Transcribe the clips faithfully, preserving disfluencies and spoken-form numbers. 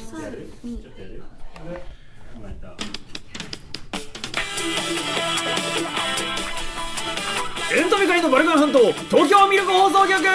さん、にエンタメ界のバルカン半島東京ミルク放送局。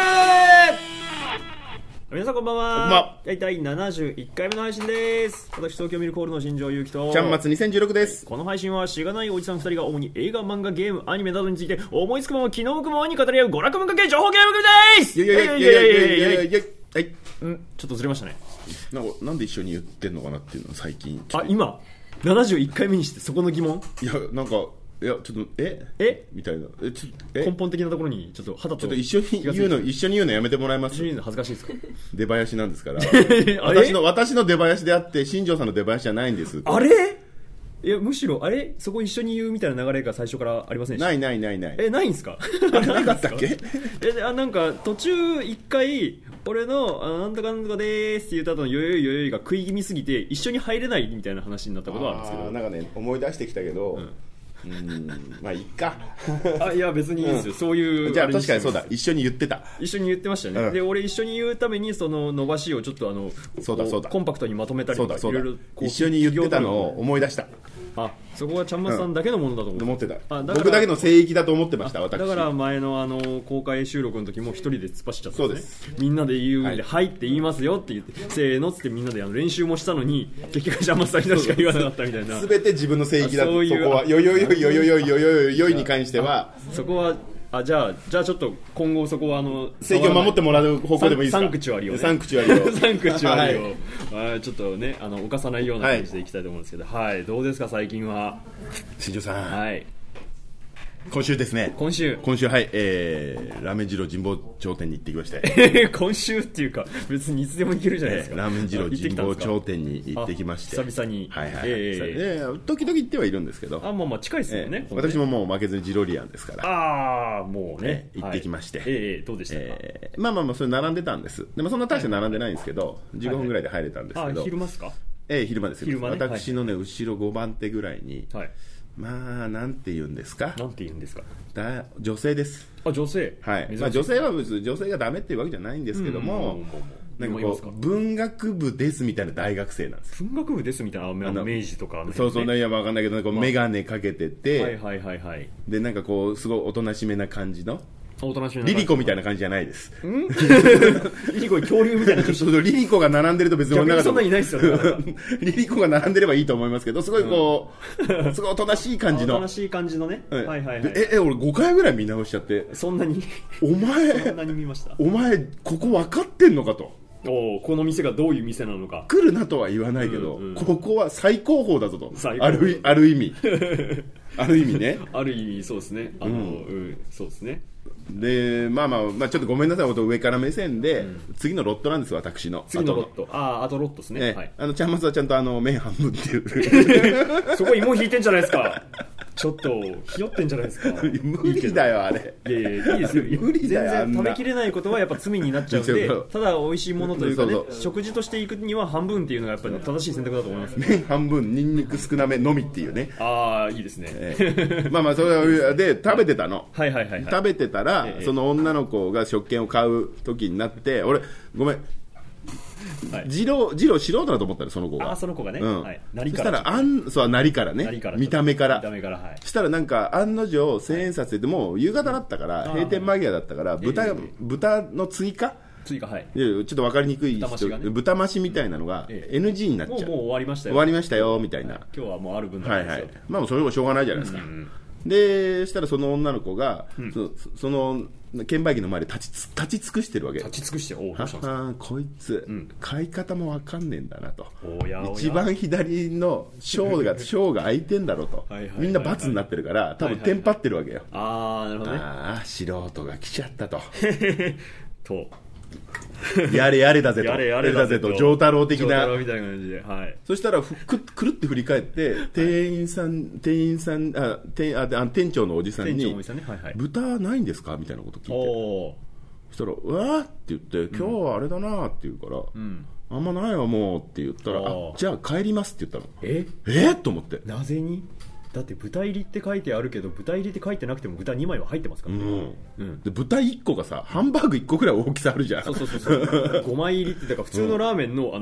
皆さんこんばんは。 こんばんは。 第ななじゅういっかいめの配信です。私東京ミルクホールの新庄祐希とちゃんまつにせんじゅうろくです。 この配信はしがないおじさんふたりが主に映画、漫画、ゲーム、アニメなどについて思いつくまま気の向くままに語り合う娯楽文化系情報ゲーム組です。 いやいやいやいやいやいやいやはい。 うんちょっとずれましたね。 なんかなんで一緒に言ってんのかなっていうのは最近あ今ななじゅういっかいめにしてそこの疑問。 いやなんかいやちょっとええみたいなえちょっとえ根本的なところにちょっと肌とちょっと一緒に言うの一緒に言うのやめてもらえます？ 一緒に言うの恥ずかしいですか？ 出囃子なんですからあれ私の私の出囃子であって新庄さんの出囃子じゃないんです。 あれいやむしろあれそこ一緒に言うみたいな流れが最初からありませんでした？ ないないないないえないんですか？ あれなかったっけ？ えあなんか途中一回俺のあなんとかなんとかでーすって言った後のよよいよよいが食い気味すぎて一緒に入れないみたいな話になったことはあるんですけど、 あなんかね思い出してきたけど、うんうんまあいっかあいや別にいいですよ、うん、そういうじゃあ確かにそうだ一緒に言ってた一緒に言ってましたね、うん、で俺一緒に言うためにその伸ばしをちょっとあのそうだそうだコンパクトにまとめたりとかいろいろ一緒に言ってたのを思い出した。 あそこはちゃんまつさんだけのものだと思って、 うん、思ってた。 あだ僕だけの聖域だと思ってました。私だから前のあの公開収録の時も一人で突っ走っちゃったんですね。 そうです。 みんなで言う上で、はい、はいって言いますよって言ってせーのっつってみんなであの練習もしたのに結局ちゃんまつさんにしか言わなかったみたいな。 全て自分の聖域だと。 そういうそこはよよよよよよよよよよいに関してはそこはあじゃあじゃあちょっと今後そこはあの聖域を守ってもらう方向でもいいですか？ サンクチュアリを、ね、 サンクチュアリをサンクチュアリを、はい、ちょっとねあの犯さないような感じでいきたいと思うんですけど、はい、はい、どうですか最近は新庄さん。 はい今週ですね。 今週今週はいえー、ラーメン二郎神保町店に行ってきまして今週っていうか別にいつでも行けるじゃないですか、 えー、ラーメン二郎神保町店に行ってきまして久々にはいはい、 えー、 えー、時々行ってはいるんですけどあまあまあ近いですよね、 えー、私ももう負けずにジロリアンですからああもうね、 えー、行ってきまして、 はい、えー、どうでしたか？ えー、まあまあまあそれ並んでたんです。でもそんな大して並んでないんですけど、はい、じゅうごふんぐらいで入れたんですけど、 はいはい、あ昼間ですか？ えー、昼間です昼間、ね、 私のね、はい、後ろごばん手ぐらいに、はい、まあなんて言うんですかなんて言うんですかだ女性です。 あ女性はい、まあ、女性は別に女性がダメっていうわけじゃないんですけども、なんかこう文学部ですみたいな大学生なんです。 文学部ですみたいなあの明治とか、ね、 そうそうねいや分かんないけどこう眼鏡かけてて、 はいはいはいはい、でなんかこうすごいおとなしめな感じのおとなしめなリリコみたいな感じじゃないです。 んリリコ恐竜みたいなそうそうリリコが並んでると別に逆にそんなにいないですよねリリコが並んでればいいと思いますけどすごいこう、うん、すごいおとなしい感じのおとなしい感じのね、はい、はいはいはいええ俺ごかいぐらい見直しちゃってそんなにお前そんなに見ましたお前ここ分かってんのかとおこの店がどういう店なのか来るなとは言わないけど、うんうん、ここは最高峰だぞとある、ある意味ある意味ねある意味そうですねあの、うんうん、そうですねでまあまあ、まあ、ちょっとごめんなさい上から目線で、うん、次のロットなんです私の次のロットあああとロットですね、 ねはい、あのちゃんまつはちゃんとあの麺半分っていうそこ芋引いてんじゃないですかちょっとひよってんじゃないですか無理だよあれいやいやいいですよ無理だよ全然食べきれないことはやっぱ罪になっちゃうんでただ美味しいものというかねそうそう食事としていくには半分っていうのがやっぱり正しい選択だと思います、ね、 麺半分ニンニク少なめのみっていうねああいいですね、 えー、まあまあそれで食べてたのはいはいはい、はい、 食べてたら、えー、その女の子が食券を買う時になって俺ごめんジロー、ジロー素人だと思ったらその子があその子がね、 うんはい、 そしたらあんそうなりからね見た目から見た目から、はい、 そしたらなんか案の定千円札でもう夕方だったから閉店間際だったから豚、えー、豚の追加追加はいちょっと分かりにくい人 豚,、ね、豚増しみたいなのが エヌジー になっちゃう、 もうもう終わりましたよ終わりましたよみたいな、 はい、今日はもうある分だけですよ、 はいはい、まあそれもしょうがないじゃないですか、うんうん、でしたらその女の子が、うん、そ, その券売機の前で立ち立ち尽くしてるわけ。 立ち尽くしておおははこいつ、うん、買い方も分かんねえんだなと。 おやおや一番左の章が章が空いてんだろうとはいはいはい、はい、みんな×になってるから多分テンパってるわけよ、はいはいはい、 ああなるほどね。 ああ素人が来ちゃったととやれやれだぜとやれやれだぜと丈太郎的な丈太郎みたいな感じで、はい、 そしたらふくくるって振り返って店員さん店員さんあ店ああ店長のおじさんに店長のおじさんね、はいはい、 豚ないんですかみたいなこと聞いておそしたらうわーって言って今日はあれだなって言うから、うん、あんまないわもうって言ったらあじゃあ帰りますって言ったの。 ええー、と思ってなぜにだって豚入りって書いてあるけど豚入りって書いてなくても豚にまいは入ってますからね、 うんうん、で豚いっこがさハンバーグいっこぐらい大きさあるじゃん。 そうそうそうそうごまい入りってだから普通のラーメンの、あの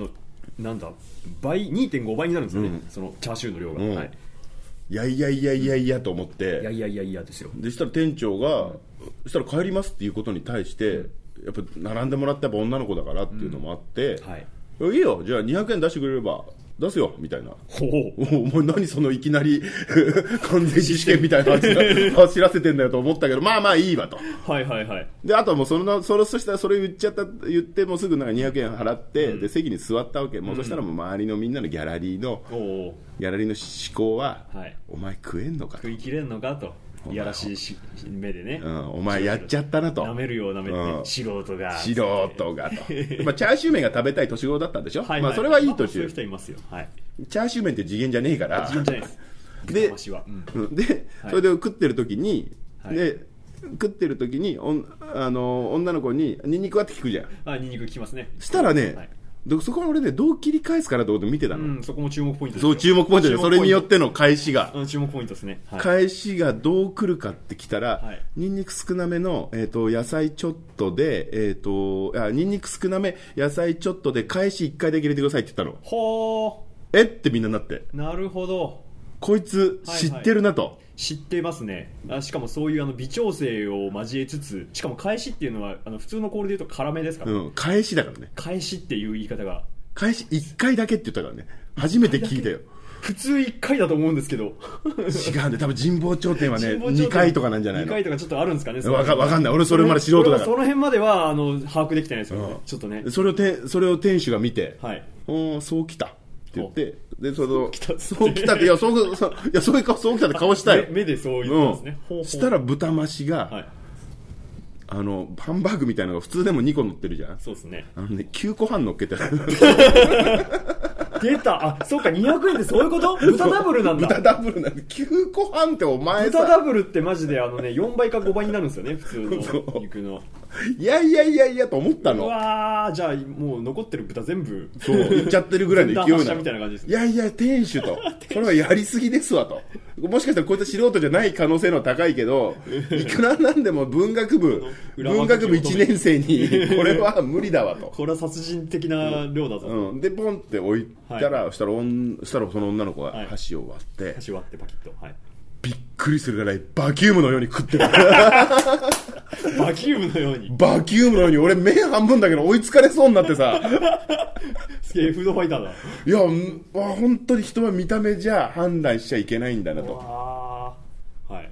なんだ倍 にてんご 倍になるんですよね、うん、そのチャーシューの量が、うんはい、 いやいやいやいやいやと思って、 いやいやいやいやですよ。 でしたら店長が、うん、そしたら帰りますっていうことに対して、うん、やっぱ並んでもらったやっぱ女の子だからっていうのもあって、うんはい、いいよじゃあにひゃくえん出してくれれば出すよみたいな。ほうお前何そのいきなり完全試験みたいな走らせてんだよと思ったけどまあまあいいわと。 はいはいはい。 であとはもうそのそれそしたらそれ言っちゃった言ってもうすぐなんかにひゃくえん払って、うん、で席に座ったわけ。もうそしたらもう周りのみんなのギャラリーの、うん、ギャラリーの思考は、はい、お前食えんのかと、 食いきれんのかと。いやらしいし目でね、 うん、お前やっちゃったなと。 舐めるよう舐めて、ねうん、素人が素人がとまあチャーシュー麺が食べたい年頃だったんでしょ、はいはい、まあ、それはいい年、そういう人いますよ、はい、 チャーシュー麺って次元じゃねえから次元じゃないですで、 うん、で、はい、それで食ってる時に、はい、で食ってる時におんあの女の子にニンニクはって聞くじゃん。 あ、ニンニク聞きますね。 したらね、はい、そこは俺ねどう切り返すかなと思って見てたの、 うん、そこも注目ポイントですよ。そう注目ポイントでそれによっての返しが、 うん、注目ポイントですね、はい、 返しがどう来るかってきたら、はい、ニンニク少なめの、えー、と野菜ちょっとで、えー、とあニンニク少なめ野菜ちょっとで返しいっかいだけ入れてくださいって言ったの。 ほーえってみんななって、 なるほどこいつ知ってるなと、はいはい、 知ってますね。あしかもそういうあの微調整を交えつつ、しかも返しっていうのはあの普通のコールで言うと辛めですから、ね、 うん、返しだからね。 返しっていう言い方が返しいっかいだけって言ったからね。初めて聞いたよ。 普通いっかいだと思うんですけど違うんで、多分神保町店はねにかいとかなんじゃないの。 にかいとかちょっとあるんですかね。 わか, かんない俺それまで素人だからその辺まではあの把握できてないですよね、うん、ちょっとね。 それをてそれを店主が見て、 はい、 おそう来たって言って、でそのそう来たっていやそうそういやそういう顔そう来たって顔したよ。 目でそう言ったんですね、 うん、したら豚増しが、はい、あのハンバーグみたいなのが普通でもにこ乗ってるじゃん。 そうですね。 あのねきゅうこはん乗っけてる出た。あ、そうか、にひゃくえんってそういうこと？豚ダブルなんだ。 豚ダブルなんだ。きゅうこはんってお前さ。 豚ダブルってマジであのねよんばいかごばいになるんですよね、普通の肉の。 いやいやいやいやと思ったの。 うわー、じゃあもう残ってる豚全部そういっちゃってるぐらいの勢いなの。 みたいな感じです、ね。 いやいや店主とそれはやりすぎですわと。もしかしたらこいつ素人じゃない可能性の高いけど、いくらなんでも文学部文学部いちねん生にこれは無理だわと。 これは殺人的な量だぞ。 うん、でポンって置いたら、はい、したらしたらその女の子が箸を割って、はい、 箸割ってパキッと、はい、 びっくりするぐらいバキュームのように食ってる。 バキュームのようにバキュームのように俺目半分だけど追いつかれそうになってさ。 すげえフードファイターだ。 いや本当に人は見た目じゃ判断しちゃいけないんだなと。 はい、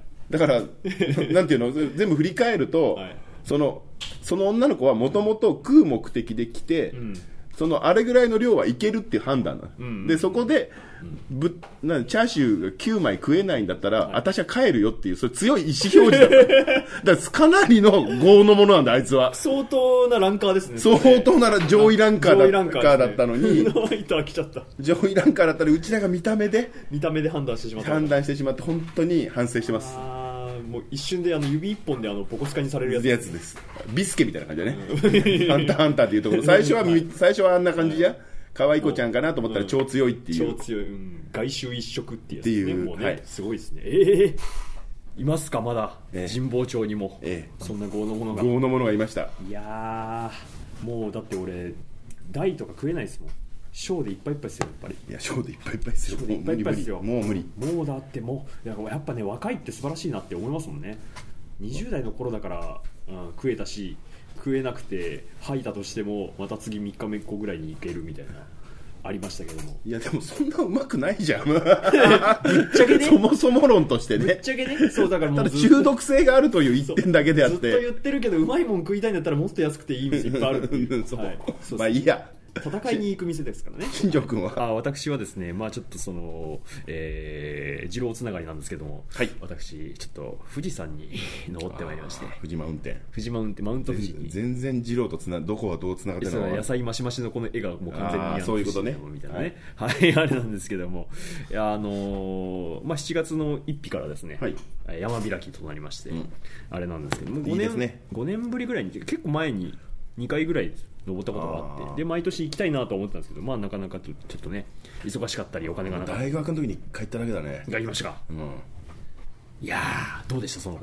だからなんていうの全部振り返ると、はい、そのその女の子はもともと食う目的で来て、うん、そのあれぐらいの量はいけるっていう判断なの、うんうんうん、でそこでぶなチャーシューがきゅうまい食えないんだったら、はい、私は帰るよっていうそれ強い意思表示だっただからかなりの業のものなんだあいつは。 相当なランカーですね。 相当なら上位ランカー だ, ランカーだったのに来ちゃった上位ランカーだったらうちらが見た目で見た目で判断してしまった判断してしまって本当に反省してます。 あもう一瞬であの指一本であのボコスカにされるやつ、 やつです。ビスケみたいな感じだね。ハンターハンターっていうところ最初は、はい、最初はあんな感じじゃ、はい、可愛い子ちゃんかなと思ったら超強いっていう、 超強い、うん、外周一色ってやつですね。もうね、 はい、 すごいですね。ええー、いますかまだ、えー、神保町にも、えー、そんな豪の者が豪の者がいました。 いやーもうだって俺大とか食えないですもん。小でいっぱいいっぱいですよやっぱり。 いや小でいっぱいいっぱいですよ。 小でいっぱいいっぱいですよ。 もう無理もうだってもうやっぱね若いって素晴らしいなって思いますもんね。にじゅう代の頃だから、うん、食えたし食えなくて吐いたとしてもまた次みっかめっこぐらいに行けるみたいなありましたけども。 いやでもそんなうまくないじゃん。ぶっちゃけねそもそも論としてね。 ぶっちゃけね。そうだからもうただ中毒性があるという一点だけであって。 ずっと言ってるけどうまいもん食いたいんだったらもっと安くていい店いっぱいあるっていう。 そう、 はい、 そうまあいいや。 戦いに行く店ですからね。 新庄君はあ私はですね、まあ、ちょっとその、えー、二郎つながりなんですけども、はい、私ちょっと富士山に登ってまいりまして、 富士マウンテン富士マウンテンマウント富士に全然二郎とつなどこはどうつながってるのか野菜マシマシのこの絵がもう完全にあそういうことねみたいなね、はい、はい、あれなんですけども、いやあのーまあ、しちがつのついたちからですね、はい、山開きとなりまして、うん、あれなんですけどもごねん、いいですね、ごねんぶりぐらいに結構前ににかいぐらい登ったことがあって、で毎年行きたいなと思ってたんですけど、まあなかなかちょっとね忙しかったりお金がなかったり。 大学の時に帰っただけだね。 行きましたか、 うん、 いやーどうでしたその頃。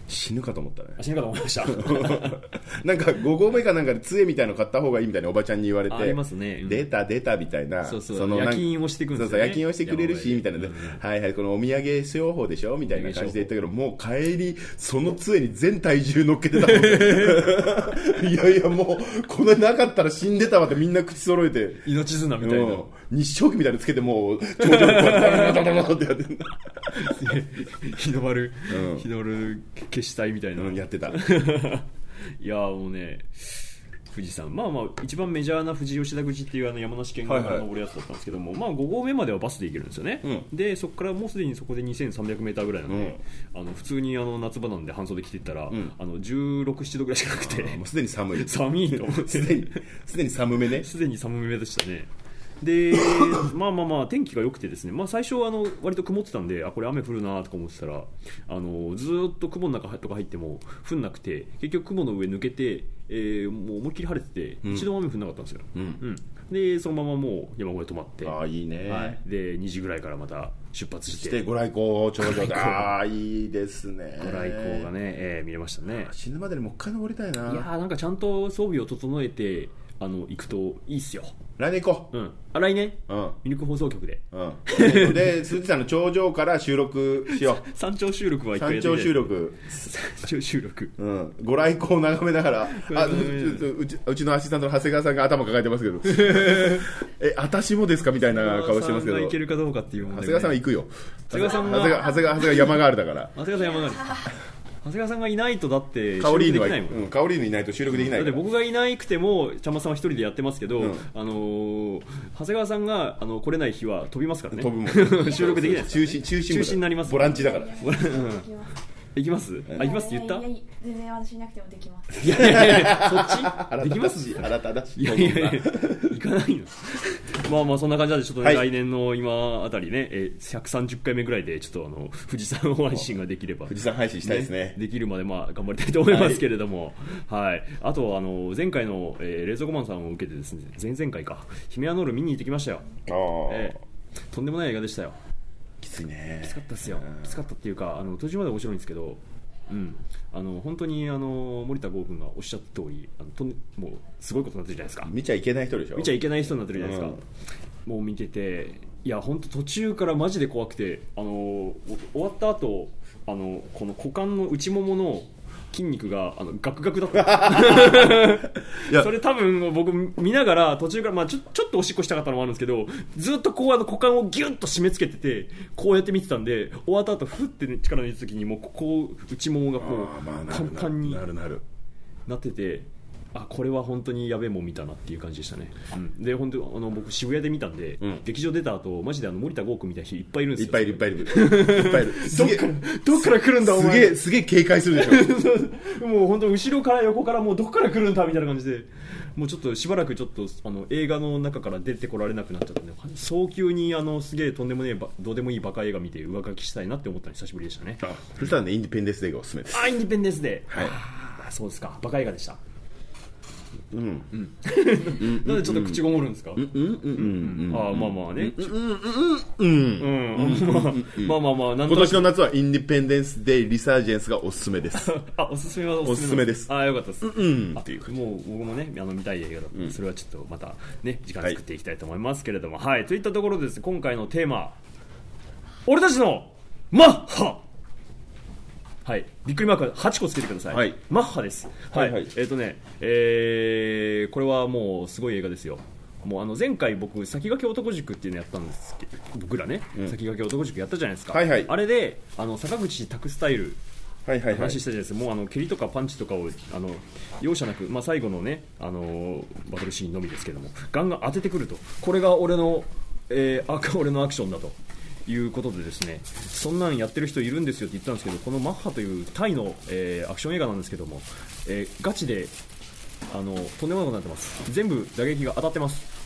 死ぬかと思ったね。 死ぬかと思いましたなんかご合目かなんかで杖みたいの買った方がいいみたいなおばちゃんに言われて、 ありますね、うん、 出た出たみたいな、 そうそう、その夜勤をしてくるんですよね。 そうそう、夜勤をしてくれるしみたいな、うん、はいはい、このお土産商法でしょみたいな感じで言ったけど、もう帰りその杖に全体重乗っけてたもんいやいや、もうこれなかったら死んでたわってみんな口揃えて、 命綱みたいな、 日照機みたいなのつけて、もう頂上にこうやってダダダダダってやってんだ日の丸、うん、日の丸消したいみたいな、 うん、やってたいやもうね、富士山、まあまあ一番メジャーな富士吉田口っていうあの山梨県側から登るやつだったんですけども、はいはい、まあご合目まではバスで行けるんですよね、うん、でそこからもうすでにそこでにせんさんびゃくメーターぐらいなので、うん、あの普通にあの夏場なんで半袖着ていったら、うん、あのじゅうろく、ななどぐらいしかなくて、 もうすでに寒い寒いと思ってすでにすでに寒めねすでに寒めでしたね。でまあまあまあ天気が良くてですね、まあ、最初あの割と曇ってたんで、あこれ雨降るなとか思ってたら、あのずーっと雲の中とか入っても降んなくて、結局雲の上抜けて、えー、もう思いっきり晴れてて、うん、一度も雨降んなかったんですよ、うんうん、でそのままもう山越え止まって、 あいいね、 はい、でにじぐらいからまた出発して、 してご来光頂上でああいいですね、 ご来光がね、えー、見れましたね。 死ぬまでにもう一回登りたいな。 いやーなんかちゃんと装備を整えてあの行くといいっすよ。 来年行こう、うん、あ来年、うん、ミルク放送局で、 うん、で鈴木さんの頂上から収録しよう山頂収録は一回やってみたい。山頂収録山頂収録、 うん、ご来光を眺めながらあ う, う, ちうちのアシスタントの長谷川さんが頭抱えてますけどえ私もですかみたいな顔してますけど、 いけるかどうかっていう問題、 長谷川さんは行くよ。 長谷川さんは長谷川長谷川長谷川山ガールだから長谷川さん山ガール長谷川さんがいないとだってカオリーヌはい、うん、カオリーヌいないと収録できないから。 だって僕がいなくてもちゃんまさんは一人でやってますけど、うん、あのー、長谷川さんがあの来れない日は飛びますからね。 飛ぶもん収録できないです、 中止中止中止になります。 ボランチだから。 行きます？あ行きますって言った？ いやいや全然私いなくてもできます。 いやいやいやそっちできます？ 新ただしいやいやいや行かないの。まあまあそんな感じでちょっと、ねはい、来年の今あたりね、えひゃくさんじゅっかいめぐらいでちょっとあの富士山配信ができれば、 富士山配信したいですね。 ねできるまでまあ頑張りたいと思いますけれども、はい。はい、あとあの前回の、えー、冷蔵庫マンさんを受けてですね、前々回かヒメアノール見に行ってきましたよ。あ、えー、とんでもない映画でしたよ。 きついね。 きつかったですよ。きつかったっていうかあの途中まで面白いんですけど。うん、あの本当にあの森田剛君がおっしゃった通り、あのとんもうすごいことになってるじゃないですか。 見ちゃいけない人でしょ。 見ちゃいけない人になってるじゃないですか、うん、もう見てて、いや本当途中からマジで怖くて、あの終わった後あのこの股間の内ももの筋肉があのガクガクだったそれ多分僕見ながら途中から、まあ、ちょ, ちょっとおしっこしたかったのもあるんですけど、ずっとこうあの股間をギュッと締め付けててこうやって見てたんで、終わった後フッて、ね、力抜いた時にもうここ内ももがこうパンパンになってて、あこれは本当にやべえもん見たなっていう感じでしたね、うん、で本当あの僕渋谷で見たんで、うん、劇場出た後マジであの森田剛君みたいな人いっぱいいるんですよ。 いっぱいいるいっぱいいるいっぱいいるどっからどっから来るんだお前、 すげえすげえ警戒するでしょもう本当後ろから横からもうどっから来るんだみたいな感じで、もうちょっとしばらくちょっとあの映画の中から出てこられなくなっちゃったんで、早急にあのすげえとんでもねえどうでもいいバカ映画見て上書きしたいなって思ったの久しぶりでしたね。 あそしたらねインディペンデンスデーがおすすめです。 あインディペンデンスデー、 はい、 あそうですか、バカ映画でした。 うんうん、 なんでちょっと口ごもるんですか。 うんうんうんうん、 あまあまあね、 うんうんうんうんまあまあまあ今年の夏はインディペンデンスデイリサージェンスがおすすめです。 あおすすめはおすすめです。 あよかったです。 うんうんっていうもう僕もねあの見たい映画だったので、それはちょっとまたね時間作っていきたいと思いますけれども、はい、はい、といったところでですね、今回のテーマ俺たちのマッハ、はい、びっくりマークはちこつけてください、はい、マッハです、はいはい、えっ、ー、とね、えー、これはもうすごい映画ですよ。もうあの前回僕先駆け男塾っていうのやったんですけど、僕らね、うん、先駆け男塾やったじゃないですか、はいはい、あれであの坂口拓スタイルはいはいはい、 話したじゃないですか。もうあの蹴りとかパンチとかをあの容赦なく、まあ、最後のねあのバトルシーンのみですけどもガンガン当ててくると、これが俺の、えー、俺のアクションだということでですね、そんなんやってる人いるんですよって言ったんですけど、このマッハというタイの、えー、アクション映画なんですけども、えー、ガチであのとんでもなくなってます。全部打撃が当たってます。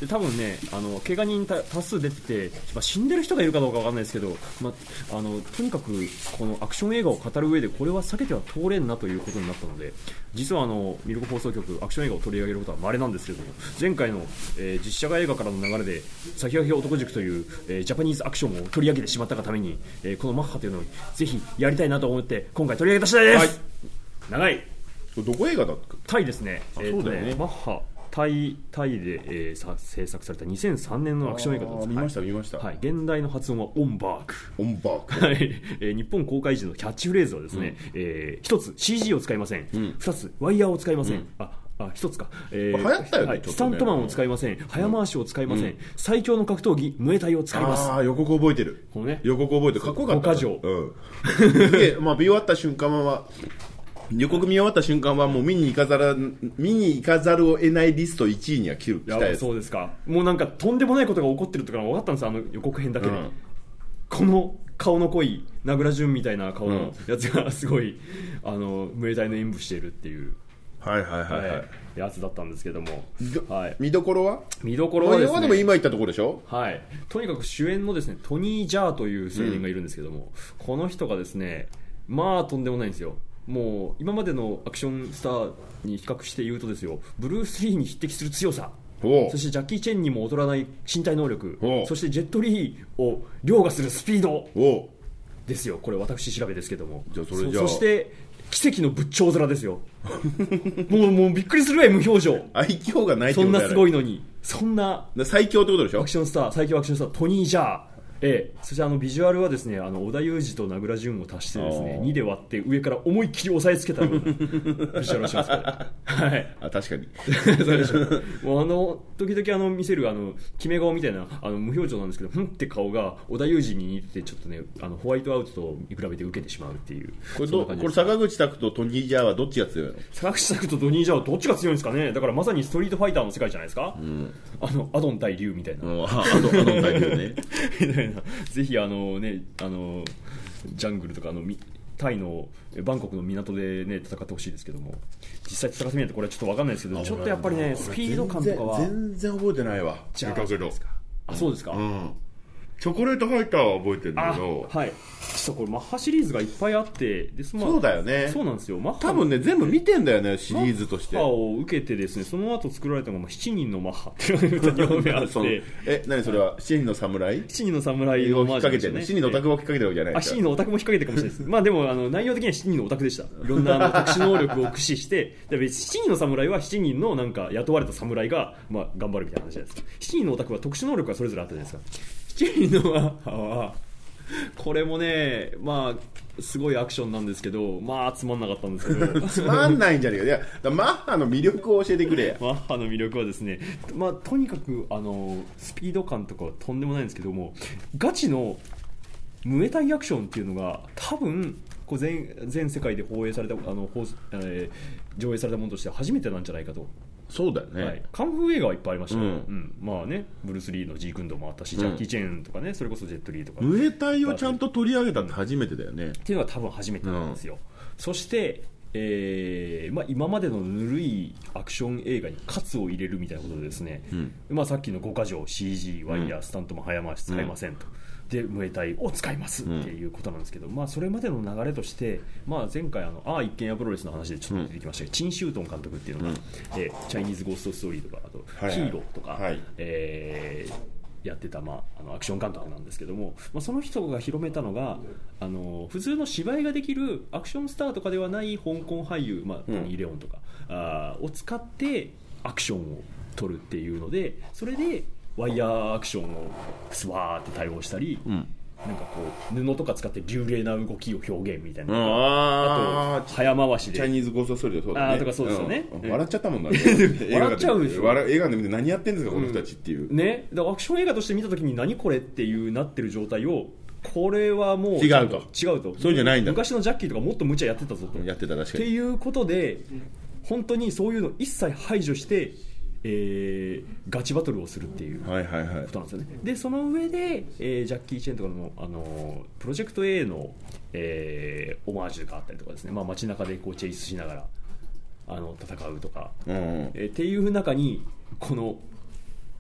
で多分ねあの怪我人多数出てて、まあ、死んでる人がいるかどうかわかんないですけど、まあ、あのとにかくこのアクション映画を語る上でこれは避けては通れんなということになったので、実はあのミルク放送局アクション映画を取り上げることは稀なんですけれども、前回の、えー、実写画映画からの流れで先駆け男塾という、えー、ジャパニーズアクションを取り上げてしまったがために、えー、このマッハというのをぜひやりたいなと思って今回取り上げた次第です、はい、長いどこ映画だったタイですね。 あ、そうだよね。 マッハタイ、タイで、えー、さ制作されたにせんさんねんのアクション映画です。 見ました、はい、見ました、 はい、現代の発音はオンバーク、 オンバーク、 はい、えー、日本公開時のキャッチフレーズはですね、うん、えー、一つ シージー を使いません、うん、二つワイヤーを使いません、うん、ああ一つか、 えー、流行ったよね、はい、 スタントマンを使いません、早回しを使いません、うん、最強の格闘技ムエタイを使います。 ああ予告覚えてる、 この、ね、 予告覚えてる、かっこよかった、 ごか条、 うんで、まあ、見終わった瞬間は予告見終わった瞬間はもう見に行かざる見に行かざるを得ないリストいちいには来る期待です。 そうですか。もうなんかとんでもないことが起こってるとか分かったんです、あの予告編だけで、うん、この顔の濃い名倉潤みたいな顔のやつがすごい、うん、あのムエタイの演舞しているっていうはいはいはいはい、はい、 やつだったんですけども、はい、 見どころは見どころはですね、 でも今言ったところでしょ、 はい、とにかく主演のですねトニー・ジャーという青年がいるんですけども、うん、この人がですねまあとんでもないんですよ。もう今までのアクションスターに比較して言うとですよ、ブルース・リーに匹敵する強さ、そしてジャッキー・チェンにも劣らない身体能力、そしてジェット・リーを凌駕するスピードですよ。これ私調べですけども、 じゃあそれじゃあそ, そして奇跡の仏頂面ですよもうもうびっくりするぐらい無表情、 愛嬌がないってことだよね。そんなすごいのに、そんな最強ってことでしょ、 アクションスター、最強アクションスタートニー・ジャー、ええ、そしてあのビジュアルはですね、あの織田裕二と名倉潤を足してですねにで割って上から思いっきり押さえつけたようなビジュアルをします、はい、 あ確かにそうでしょもうあの時々あの見せるあの決め顔みたいなあの無表情なんですけど、ふんって顔が織田裕二に似てちょっとねあのホワイトアウトと見比べて受けてしまうっていう。 これどこれ坂口拓とトニー・ジャーはどっちが強いの？ 坂口拓とトニー・ジャーはどっちが強いんですかね。だからまさにストリートファイターの世界じゃないですか、うん、あのアドン対竜みたいな、 うん、アドン対竜ねみたいなぜひあのあのね、あのジャングルとかあのタイのバンコクの港で、ね、戦ってほしいですけども、実際戦ってみないとこれはちょっと分かんないですけど、ちょっとやっぱりねスピード感とかは全然覚えてないわ。 じゃあそうですか、あそうですか、うん、 チョコレートファイターは覚えてるんだけど、 はい、実はこれマッハシリーズがいっぱいあってで、まあ、 そうだよね、 そうなんですよ。マッハ多分ね全部見てんだよねシリーズとして。 マッハを受けてですね、その後作られたのがしちにんのマッハっていうのがにほんめあってえ何それはしちにんの侍しちにんの侍を引っ掛けてね、しちにんのオタクを引っ掛けてるわけじゃないですか。 しちにんのオタクも引っ掛けてるかもしれないですまあでもあの内容的にはしちにんのオタクでした。いろんなあの特殊能力を駆使してでしちにんの侍はしちにんのなんか雇われた侍が、まあ、頑張るみたいな話じゃないですか。しちにんのオタクは特殊能力がそれぞれあったじゃないですか。しちにんのマッハはこれもね、まあすごいアクションなんですけど、まあつまんなかったんですけどつまんないんじゃねえか。いやだマッハの魅力を教えてくれや。 マッハの魅力はですね、まあとにかくあのスピード感とかはとんでもないんですけども、ガチのムエタイアクションっていうのが多分こう 全, 全世界で放映されたあの放、えー、上映されたものとしては初めてなんじゃないかと。 そうだよね、 はい、カンフー映画はいっぱいありましたよ、うんうん、まあね、ブルース・リーのジークンドーもあったし、うん、ジャッキー・チェーンとかね、それこそジェット・リーとかムエタイをちゃんと取り上げたって初めてだよね、うん、 っていうのが多分初めてなんですよ、うん、そして、えーまあ、今までのぬるいアクション映画に喝を入れるみたいなことでですね、うんまあ、さっきのごか条 シージー、ワイヤー、スタントも早回し使いませんと、うんでムエタイを使いますっていうことなんですけど、うんまあ、それまでの流れとして、まあ、前回あのああ一軒家プロレスの話でちょっと出てきましたけど、うん、チン・シュートン監督っていうのが、うんえー、チャイニーズゴーストストーリーとかあと、はいはい、ヒーローとか、はいえー、やってた、まあ、あのアクション監督なんですけども、まあ、その人が広めたのがあの普通の芝居ができるアクションスターとかではない香港俳優、まあ、トニー・レオンとか、うん、あを使ってアクションを撮るっていうので、それでワイヤーアクションをスワーって対応したり、うんなんかこう布とか使って流麗な動きを表現みたいな、あ, あと早回しでチャイニーズゴーストストーリーでそうだねあとかそうですよね、 うん、笑っちゃったもんな笑っちゃうでしょ。 映画で見て何やってんですかこの人たちっていう、 うん、ね、だからアクション映画として見た時に何これっていうなってる状態をこれはもう違うと違うとそうじゃないんだ。 昔のジャッキーとかもっと無茶やってたぞとやってた確かにっていうことで本当にそういうの一切排除してえー、ガチバトルをするっていうことなんですよね、はいはいはい、でその上で、えー、ジャッキー・チェンとかの、あのプロジェクト A の、えー、オマージュがあったりとかですね、まあ、街中でこうチェイスしながらあの戦うとか、うんうんえー、っていう中にこの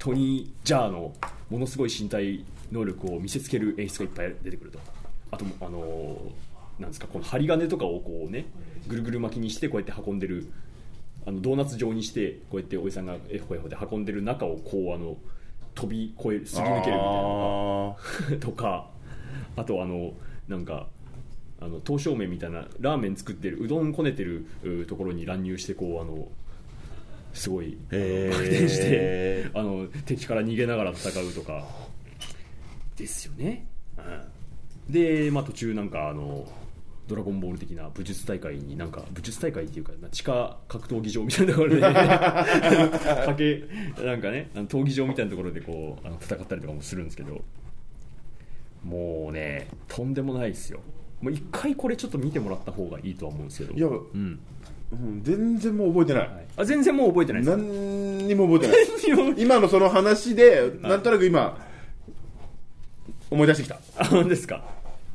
トニー・ジャーのものすごい身体能力を見せつける演出がいっぱい出てくると。あとあのなんですか、この針金とかをこうねぐるぐる巻きにしてこうやって運んでる、あのドーナツ状にしてこうやっておじさんがエホエホで運んでる中をこうあの飛び越える、すり抜けるみたいなのとかあとあのなんかあの刀削麺みたいなラーメン作ってる、うどんこねてるところに乱入してこうあのすごい爆転してあの敵から逃げながら戦うとかですよね、うん、で、まあ、途中なんかあのドラゴンボール的な武術大会になんか武術大会っていうか地下格闘技場みたいなところでかけなんかね闘技場みたいなところでこうあの戦ったりとかもするんですけど、もうねとんでもないですよ。もう一回これちょっと見てもらった方がいいとは思うんですけど、 いや、 うんうん、全然もう覚えてない、はい、 あ全然もう覚えてないです。 何にも覚えてない今のその話でなんとなく今思い出してきた。 あ、本当ですか。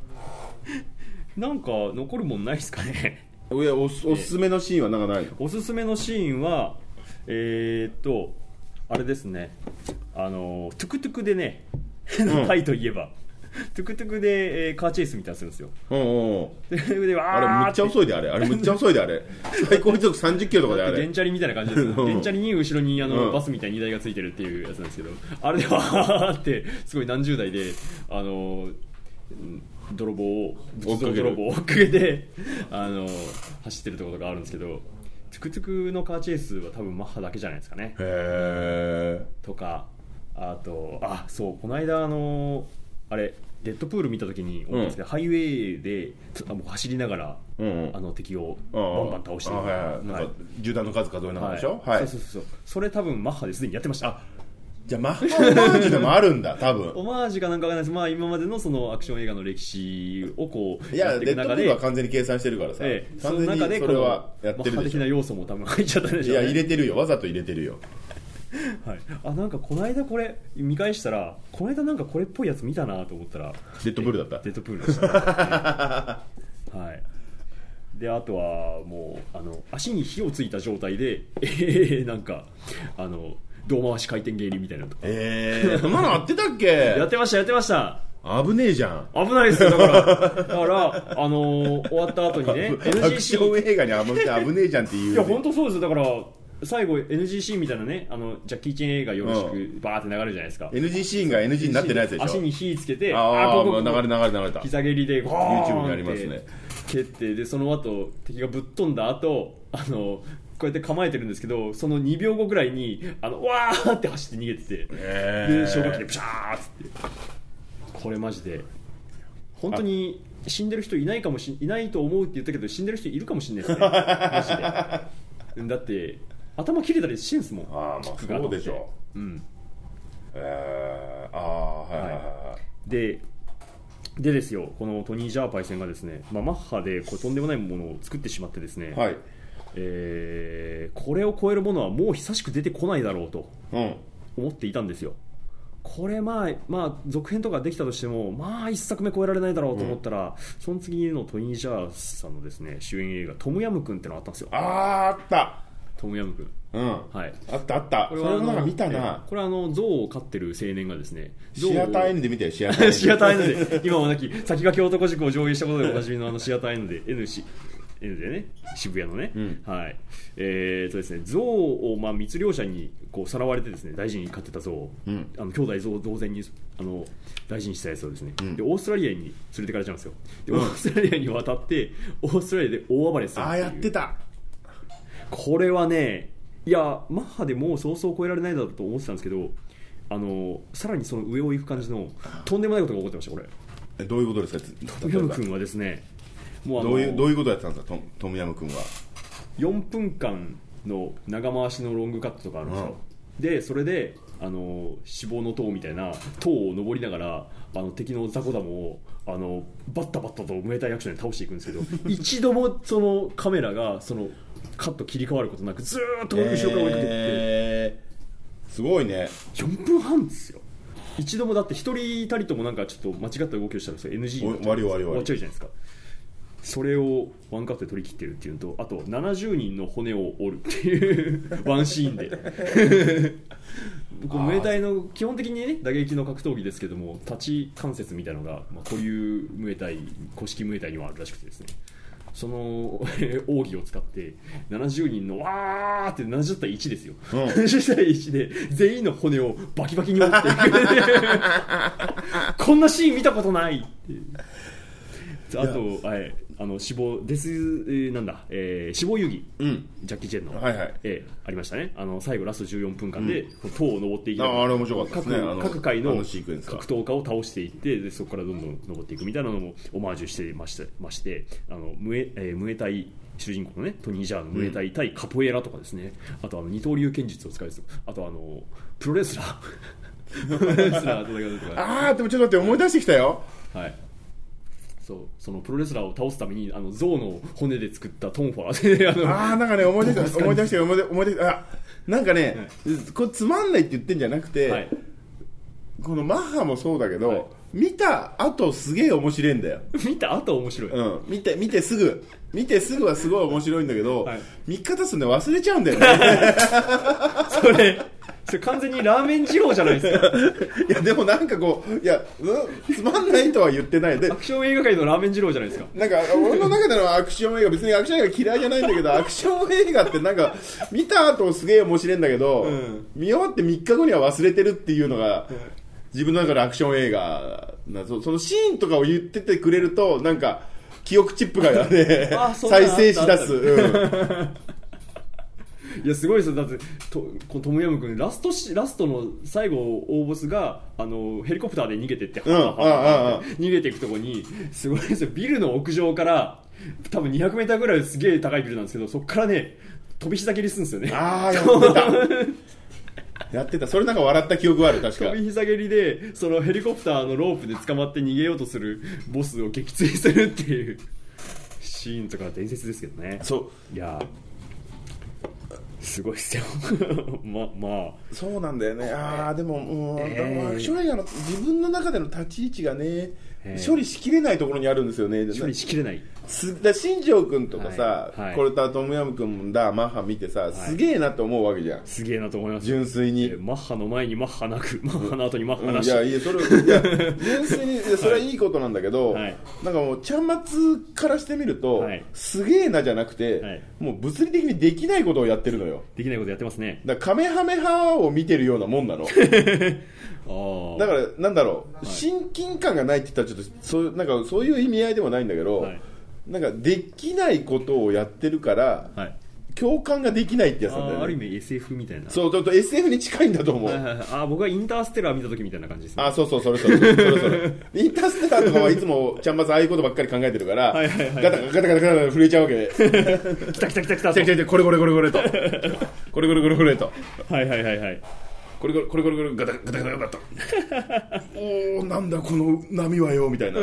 なんか残るもんないですかね。 いや お, おすすめのシーンはなんかないの？ おすすめのシーンはえー、っとあれですね、あのトゥクトゥクでね、うん、タイといえばトゥクトゥクで、えー、カーチェイスみたいなするんですよ。 うんうん、 でであれむっちゃ遅いであれあれむっちゃ遅いであれ最高時速さんじゅっキロとかであれゲンチャリみたいな感じですよ。ゲンチャリに後ろにあの、うん、バスみたいに荷台がついてるっていうやつなんですけど、あれでわーってすごい何十台であの泥棒を仏像泥棒を追っかけてあの走ってるところがあるんですけど、トゥクトゥクのカーチェイスは多分マッハだけじゃないですかね。 へーとかあとあそうこの間あのあれデッドプール見た時に思うんですけど、うん、ハイウェイで走りながら、うんうん、あの敵をバンバン倒してる、 はいはい、なんか銃弾の数数えながらでしょ、 はいはい、そうそうそうそう、それ多分マッハですでにやってました。 あ、じゃあマッハオマージュでもあるんだ多分オマージュかなんかわかんないです。まあ今までのそのアクション映画の歴史をこういやデッドプールは完全に計算してるからさ、 ええ、その中でこのマッハ的な要素も多分入っちゃったでしょう、ね、 いや入れてるよ、わざと入れてるよはい、あなんかこの間これ見返したらこの間なんかこれっぽいやつ見たなと思ったらデッドプールだった。 デッドプールでした、ねはい、であとはもうあの足に火をついた状態で、えー、なんかあの胴回し回転芸人みたいなのとか、 えー、そんなのあってたっけやってましたやってました。 危ねえじゃん。 危ないですよ。だからだからあのー、終わった後にねエヌジーシー アクション映画に危ねえじゃんっていう、ね、 いや本当そうですよ。だから最後 エヌジーシー みたいなね、あのジャッキー・チェン映画よろしくバーって流れるじゃないですか、 うん、エヌジーシー が エヌジー になってないやつでしょ。 足に火つけて、 ああここ流れ流れ流れた膝蹴りでゴーン YouTube にありますね。 蹴ってでその後敵がぶっ飛んだ後あのこうやって構えてるんですけど、そのにびょうごぐらいにあのわーって走って逃げてて、えー、で消火器でプシャーっつって、これマジで本当に死んでる人いないかもしいないと思うって言ったけど死んでる人いるかもしれないですねマジで。だって頭切れたりしてんすもん。 ああまあそうでしょう、うんえー、ああはいはいはい、はい、 ででですよ、このトニー・ジャーパイセンがですね、まあ、マッハでこれとんでもないものを作ってしまってですね、 はいえー、これを超えるものはもう久しく出てこないだろうと思っていたんですよ、うん、これまあ、まあ、続編とかできたとしてもまあ一作目超えられないだろうと思ったら、うん、その次のトニー・ジャーさんのですね主演映画トムヤムクンってのがあったんですよ。 あああったトムヤムクン、 うんはい、 あったあった。これはなんか見たな。 これはあの象を飼ってる青年がですね、 シアター N で見たよ。シアター N シアター N で今もなき先駆け男塾を上映したことでおなじみのあのシアター N で N し N でね、渋谷のね、うん、はい、えーとですね、象をまあ密猟者にこうさらわれてですね大事に飼ってた象を、うん、あの兄弟象同然にあの大事にしたやつをですね、うん、でオーストラリアに連れてかれちゃうんですよ。で、うん、オーストラリアに渡ってオーストラリアで大暴れするっていう。 ああやってた。 これはね、いやマッハでもうそうそう超えられないだろうと思ってたんですけど、あのさらにその上を行く感じのとんでもないことが起こってました。これえどういうことですか。 トムヤム君はですね、 もうあのどういうどういうことやってたんですか。ト, トムヤム君はよんぷんかんの長回しのロングカットとかあるんですよ、うん、でそれであの死亡の塔みたいな塔を登りながらあの敵の雑魚ダモをあのバッタバッタとムエタイアクションで倒していくんですけど一度もそのカメラがそのカット切り替わることなくずーっと後ろから追いかけてて、えー、 すごいね。 よんぷんはんですよ。一度もだって一人たりともなんかちょっと間違った動きをしたらそれ エヌジー に終わっちゃうじゃないですか。それをワンカットで取り切ってるっていうのと、あとななじゅうにんの骨を折るっていうワンシーンでこうムエタイの基本的にね打撃の格闘技ですけども、立ち関節みたいなのが、まあ、固有ムエタイ、古式ムエタイにはあるらしくてですね、その奥義を使ってななじゅうにんのわーってななじゅう対いちですよ、うん、ななじゅう対いちで全員の骨をバキバキに折っていくこんなシーン見たことないっていう。あと、はい、あの死亡デス、えー、なんだ、えー、死亡遊戯、うん、ジャッキー・チェンの、はいはい、えー、ありましたね。あの最後ラストじゅうよんぷんかんで、うん、塔を登っていきながら、 ああれ面白かったですね。 各, 各回の格闘家を倒していってでそこからどんどん登っていくみたいなのもオマージュしてまして、ましてあのムエ、えー、ムエタイ主人公のねトニー・ジャーのムエタイ対カポエラとかですね、うん、あとあの二刀流剣術を使います。あとあのプロレスラープロレスラーとかああでもちょっと待って思い出してきたよ。 はい。そうそのプロレスラーを倒すためにあの象の骨で作ったトンファーでああなんかね思い出した思い出した思い出思い出したあなんかね、はい、これつまんないって言ってんじゃなくて、はい、このマッハもそうだけど、はい、見た後すげえ面白いんだよ見た後面白い、 うん、見て見てすぐ見てすぐはすごい面白いんだけど、はい、見方するの忘れちゃうんだよねそれそれ完全にラーメン二郎じゃないですかいやでもなんかこういや、うん、つまんないとは言ってないでアクション映画界のラーメン二郎じゃないですか。 なんか俺の中でのアクション映画別にアクション映画嫌いじゃないんだけどアクション映画ってなんか見た後すげえ面白いんだけど、うん、見終わってみっかごには忘れてるっていうのが、うん、自分の中でアクション映画な そ, そのシーンとかを言っててくれるとなんか記憶チップがね再生しだす、うんいやすごいですよ。だってとこのトムヤム君ラストしラストの最後大ボスがあのヘリコプターで逃げてって、うん、ははは逃げていくところにすごいですよ。ビルの屋上から多分にひゃくメーターぐらいすげえ高いビルなんですけどそこからね飛び膝蹴りするんですよね。 ああやってたやってた。それなんか笑った記憶がある。確か飛び膝蹴りでそのヘリコプターのロープで捕まって逃げようとするボスを撃墜するっていうシーンとか伝説ですけどね。 そういやすごいっすよままあそうなんだよね。ああでも、うん、えー、アクション映画の自分の中での立ち位置がね、えー、処理しきれないところにあるんですよね。 処理しきれないすだ新庄君とかさ、はいはい、これとトムヤム君だマッハ見てさ、はい、すげえなと思うわけじゃん。 すげえなと思います。 純粋に、 えー、マッハの前にマッハなくマッハの後にマッハなし、 うん、いやいやそれいや純粋にそれはいいことなんだけど、はい、なんかもうちゃんまつからしてみると、はい、すげえなじゃなくて、はい、もう物理的にできないことをやってるのよ。 できないことやってますね。 だからカメハメハを見てるようなもんなのあだからなんだろう、はい、親近感がないって言ったらちょっとそうなんかそういう意味合いでもないんだけど、はい、なんかできないことをやってるから、はい、共感ができないってやつなんだよね。 あ, ある意味 エスエフ みたいな。 そうちょっと エスエフ に近いんだと思う、はいはいはい、 あ僕はインターステラー見た時みたいな感じですね。 あそうそうそれそれそれそれそれインターステラーとかはいつもちゃんまつああいうことばっかり考えてるからはいはい、はい、ガタガタガタガタガタ震えちゃうわけで来た来た来た来た来た来たこれこれこれこれとこれこれこれこれとはいはいはいはいこれこれこれこれこれガタガタガタガタおーなんだこの波はよみたいな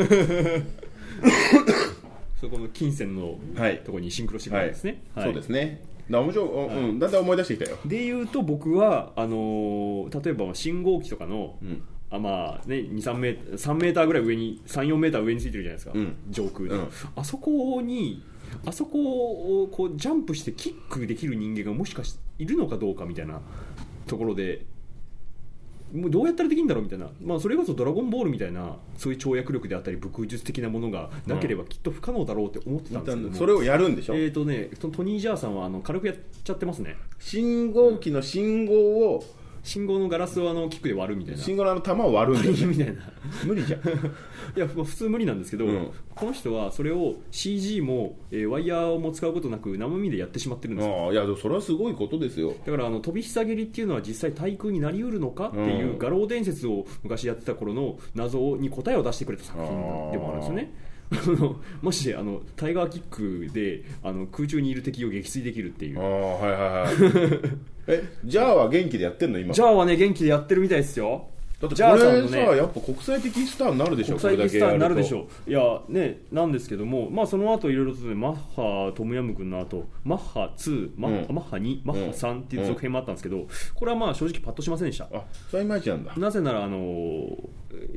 そこの金銭のところにシンクロしてくるんですね、 はいはい、そうですね。だ面白い、うん、だんだん思い出してきたよ。 でいうと僕はあのー、例えば信号機とかの、うんあまあね、にさんメーターさんメーターぐらい上にさんよんメーター上についてるじゃないですか、うん、上空で、うん、あそこにあそこをこうジャンプしてキックできる人間がもしかしているのかどうかみたいなところでもうどうやったらできるんだろうみたいな、まあ、それこそドラゴンボールみたいなそういう跳躍力であったり武術的なものがなければきっと不可能だろうって思ってたんですけども、 それをやるんでしょ。 えーとね、トニー・ジャーさんはあの軽くやっちゃってますね。 信号機の信号を信号のガラスをあのキックで割るみたいな、 信号のあの玉を割るんだよ、ね、 みたいな無理じゃんいや普通無理なんですけど、うん、この人はそれを シージー も、えー、ワイヤーも使うことなく生身でやってしまってるんですよ。 あいやそれはすごいことですよ。 だからあの飛び膝蹴りっていうのは実際対空になりうるのかっていう画廊伝説を昔やってた頃の謎に答えを出してくれた作品でもあるんですよね。もしあのタイガーキックであの空中にいる敵を撃墜できるっていう。あ、はいはいはいえジャーは元気でやってんの今。 ジャーはね元気でやってるみたいですよ。 だってこれさ、ね、やっぱ国際的スターになるでしょ。 国際的スターになるでしょう。いやねなんですけども、まあその後いろいろとねマッハトムヤム君の後マッハツーマッハ、うん、マッハにマッハさんっていう続編もあったんですけど、これはまあ正直パッとしませんでした。 あそれはいまいちなんだ。 なぜならあの一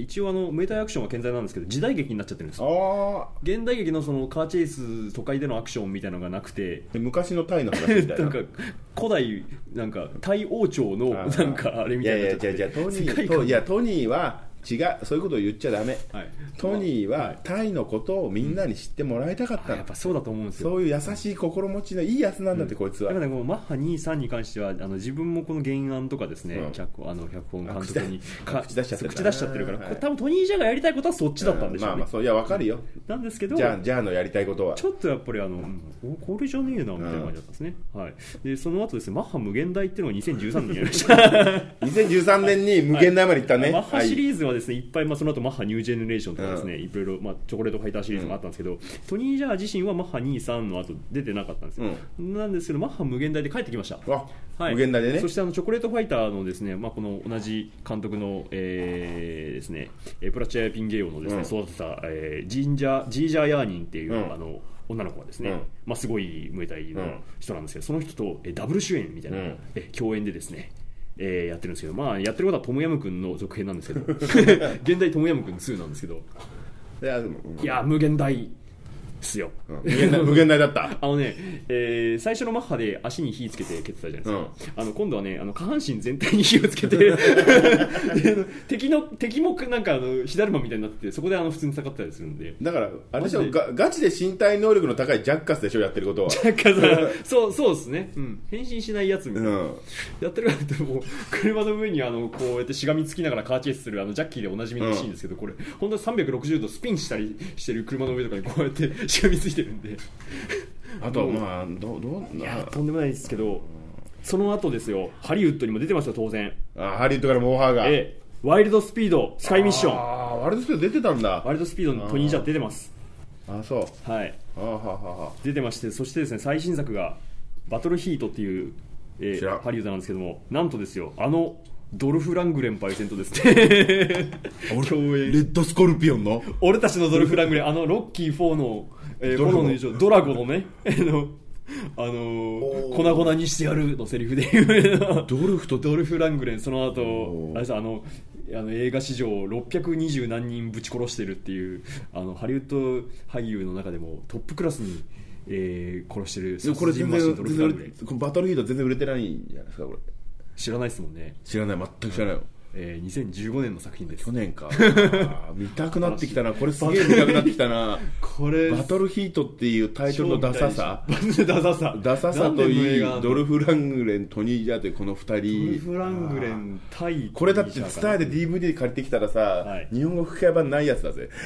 一応あのムエタイアクションは健在なんですけど時代劇になっちゃってるんですよ。現代劇のそのカーチェイス都会でのアクションみたいなのがなくて、 昔のタイの話みたいななんか古代なんかタイ王朝のなんかあれみたいな。 いやいやいやトニーいやトニーは違う、そういうことを言っちゃダメ、はい、トニーはタイのことをみんなに知ってもらいたかったの、うん、 やっぱそうだと思うんですよ。 そういう優しい心持ちのいいやつなんだって、うん、こいつは。 だからこのマッハにじゅうさんに関してはあの自分もこの原案とかですね、うん、脚, あの脚本監督に口出しちゃってる口出しちゃってるから、はい、多分トニー・ジャーがやりたいことはそっちだったんでしょうね、うん、まあまあそういや分かるよ、 うん、なんですけどじゃあジャーのやりたいことはちょっとやっぱりあの、うん、これじゃねえなみたいな感じだったんですね、うん、はい、でその後ですねマッハ無限大っていうのがにせんじゅうさんねんにやりましたにせんじゅうさんねんに無限大まで行ったね、はい、 マッハシリーズはですねいっぱい、まあ、その後マッハニュージェネレーションとかですね、うん、いろいろ、まあ、チョコレートファイターシリーズもあったんですけど、うん、トニー・ジャー自身はマッハにじゅうさんの後出てなかったんですよ、うん、なんですけどマッハ無限大で帰ってきました。はい、無限大でね。そしてあのチョコレートファイターのですね、まあ、この同じ監督の、えーですね、プラチャ・ピンゲイオのですね、うん、育てた、えー、ジンジャージージャー・ヤーニンっていう、うん、あの女の子はですね、うん、まあ、すごいムエタイの人なんですけど、その人と、えー、ダブル主演みたいな、うん、え共演でですね、えー、やってるんですけど、まあ、やってることはトムヤムクンの続編なんですけど現代トムヤムクンツーなんですけど、いや、いや無限大ですよ、うん、無, 限大無限大だったあのね、えー、最初のマッハで足に火つけて蹴ってたじゃないですか、うん、あの今度はねあの下半身全体に火をつけて敵の敵もなんかあの火だるまみたいになってて、そこであの普通に戦ったりするんで、だからあれでしょ、ガ, ガチで身体能力の高いジャッカスでしょ、やってることはジャッカスそうそうですね、うん、変身しないやつみたいな、うん、やってるからってもう車の上にあのこうやってしがみつきながらカーチェイスするあのジャッキーでおなじみのシーンですけど、うん、これ本当にさんびゃくろくじゅうどスピンしたりしてる車の上とかにこうやってしがみついてるんであとはまあどどういやとんでもないですけど、その後ですよ、ハリウッドにも出てますよ当然。あハリウッドからモーハーが、ええ、ワイルドスピードスカイミッション、あワイルドスピード出てたんだ。ワイルドスピードのトニー・ジャー出てます。あそうはい、あははは出てまして、そしてですね最新作がバトルヒートっていう、えー、ハリウッドなんですけども、なんとですよ、あのドルフ・ラングレンパイセンとですね共演、レッドスコルピオンの俺たちのドルフ・ラングレン、あのロッキーフォーの、えー、炎の優勝ドラゴのねあのあのー、粉々にしてやるのセリフで有名なドルフとドルフ・ラングレン、その後あれさあのあの映画史上ろっぴゃくにじゅう何人ぶち殺してるっていうあのハリウッド俳優の中でもトップクラスに、えー、殺してる殺人マシンドルフ・ラングレン。バトルヒート全然売れてないんじゃないですかこれ。知らないですもんね。知らない、全く知らないよ、えー、にせんじゅうごねんの作品です。去年か見たくなってきたな、これすげえ見たくなってきたなこれバトルヒートっていうタイトルのダサさダサさダサさといい、ドルフ・ラングレン、トニー・ジャーというこのふたり、ドルフ・ラングレン対これだってスターで ディーブイディー 借りてきたらさ、はい、日本語吹き替え版ないやつだぜ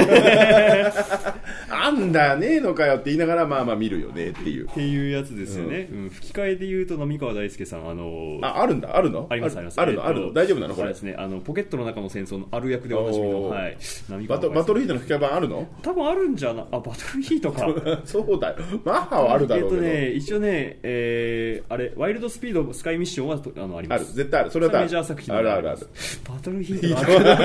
あんだねえのかよって言いながらまあまあ見るよねっていうっていうやつですよね、うんうん、吹き替えで言うと浪川大輔さん、あのー、ああるんだ、あるのありますあります、あるの、あるの、大丈夫なのこれですね、あのポケットの中の戦争のある役でおなじみの、はい、バトバトルヒートの吹き替え版あるの？多分あるんじゃな、あバトルヒートかそうだよ、マッハはあるだろうけど、えっとね、一応ね、えー、あれワイルドスピードスカイミッションはあのあります。ある、絶対ある、それはメジャー作品あるあるある。バトルヒート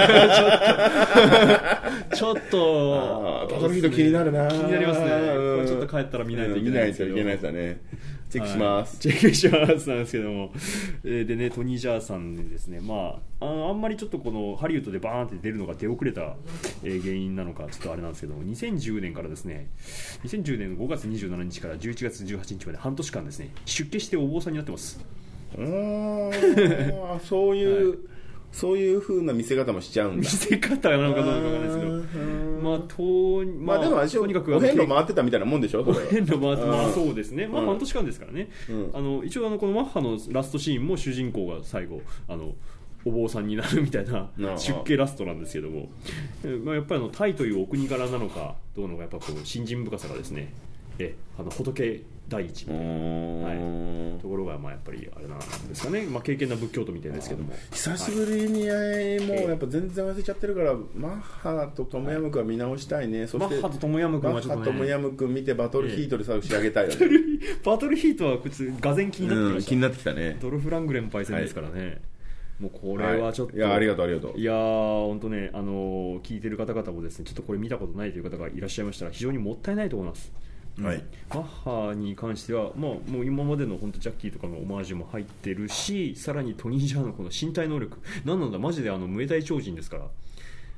ちょっとバトルヒート気になるな、気になりますね。これちょっと帰ったら見ないといけないですけど、見ないといけないですよね。チェックします、はい、チェックしますなんですけども、えー、でねトニー・ジャーさんでですね、まあ、あ, あんまりちょっとこのハリウッドでバーンって出るのが出遅れた、えー、原因なのかちょっとあれなんですけども、にせんじゅうねんからですね、にせんじゅうねんのごがつにじゅうしちにちからじゅういちがつじゅうはちにちまで半年間ですね出家してお坊さんになってます。うーんそういう、はい、そういう風な見せ方もしちゃうんだ。見せ方なのかどうかわかんないですけど、まあと、まあ、まあでもとにかくお遍路回ってたみたいなもんでしょ。お遍路回って、まあそうですね。まあ半年間ですからね。うん、あの一応あのこのマッハのラストシーンも主人公が最後あのお坊さんになるみたいな出家ラストなんですけども、まあやっぱりあのタイというお国柄なのかどうのかやっぱこう信心深さがですね、えあの仏第一みたいな、はい、ところがまあやっぱりあれなんですかね、まあ、敬虔な仏教徒みたいですけども、久しぶりに、はい、もうやっぱ全然忘れちゃってるから、マッハとトムヤムクンは見直したいね、はい、そしてマッハとトムヤムクンはちょっとね、マッハとトムヤムクン見てバトルヒートで最後仕上げたいよね、バトルヒートはこいつがぜん気になってきました、うん、気になってきたね。ドルフ・ラングレンパイセンですからね、はい、もうこれはちょっと、はい、いやありがとうありがとう。いや本当ね、あのー、聞いてる方々もですね、ちょっとこれ見たことないという方がいらっしゃいましたら非常にもったいないと思います。はい、マッハに関しては、まあ、もう今までの本当ジャッキーとかのオマージュも入ってるし、さらにトニー・ジャーのこの身体能力、なんなんだマジであのムエタイ超人ですから、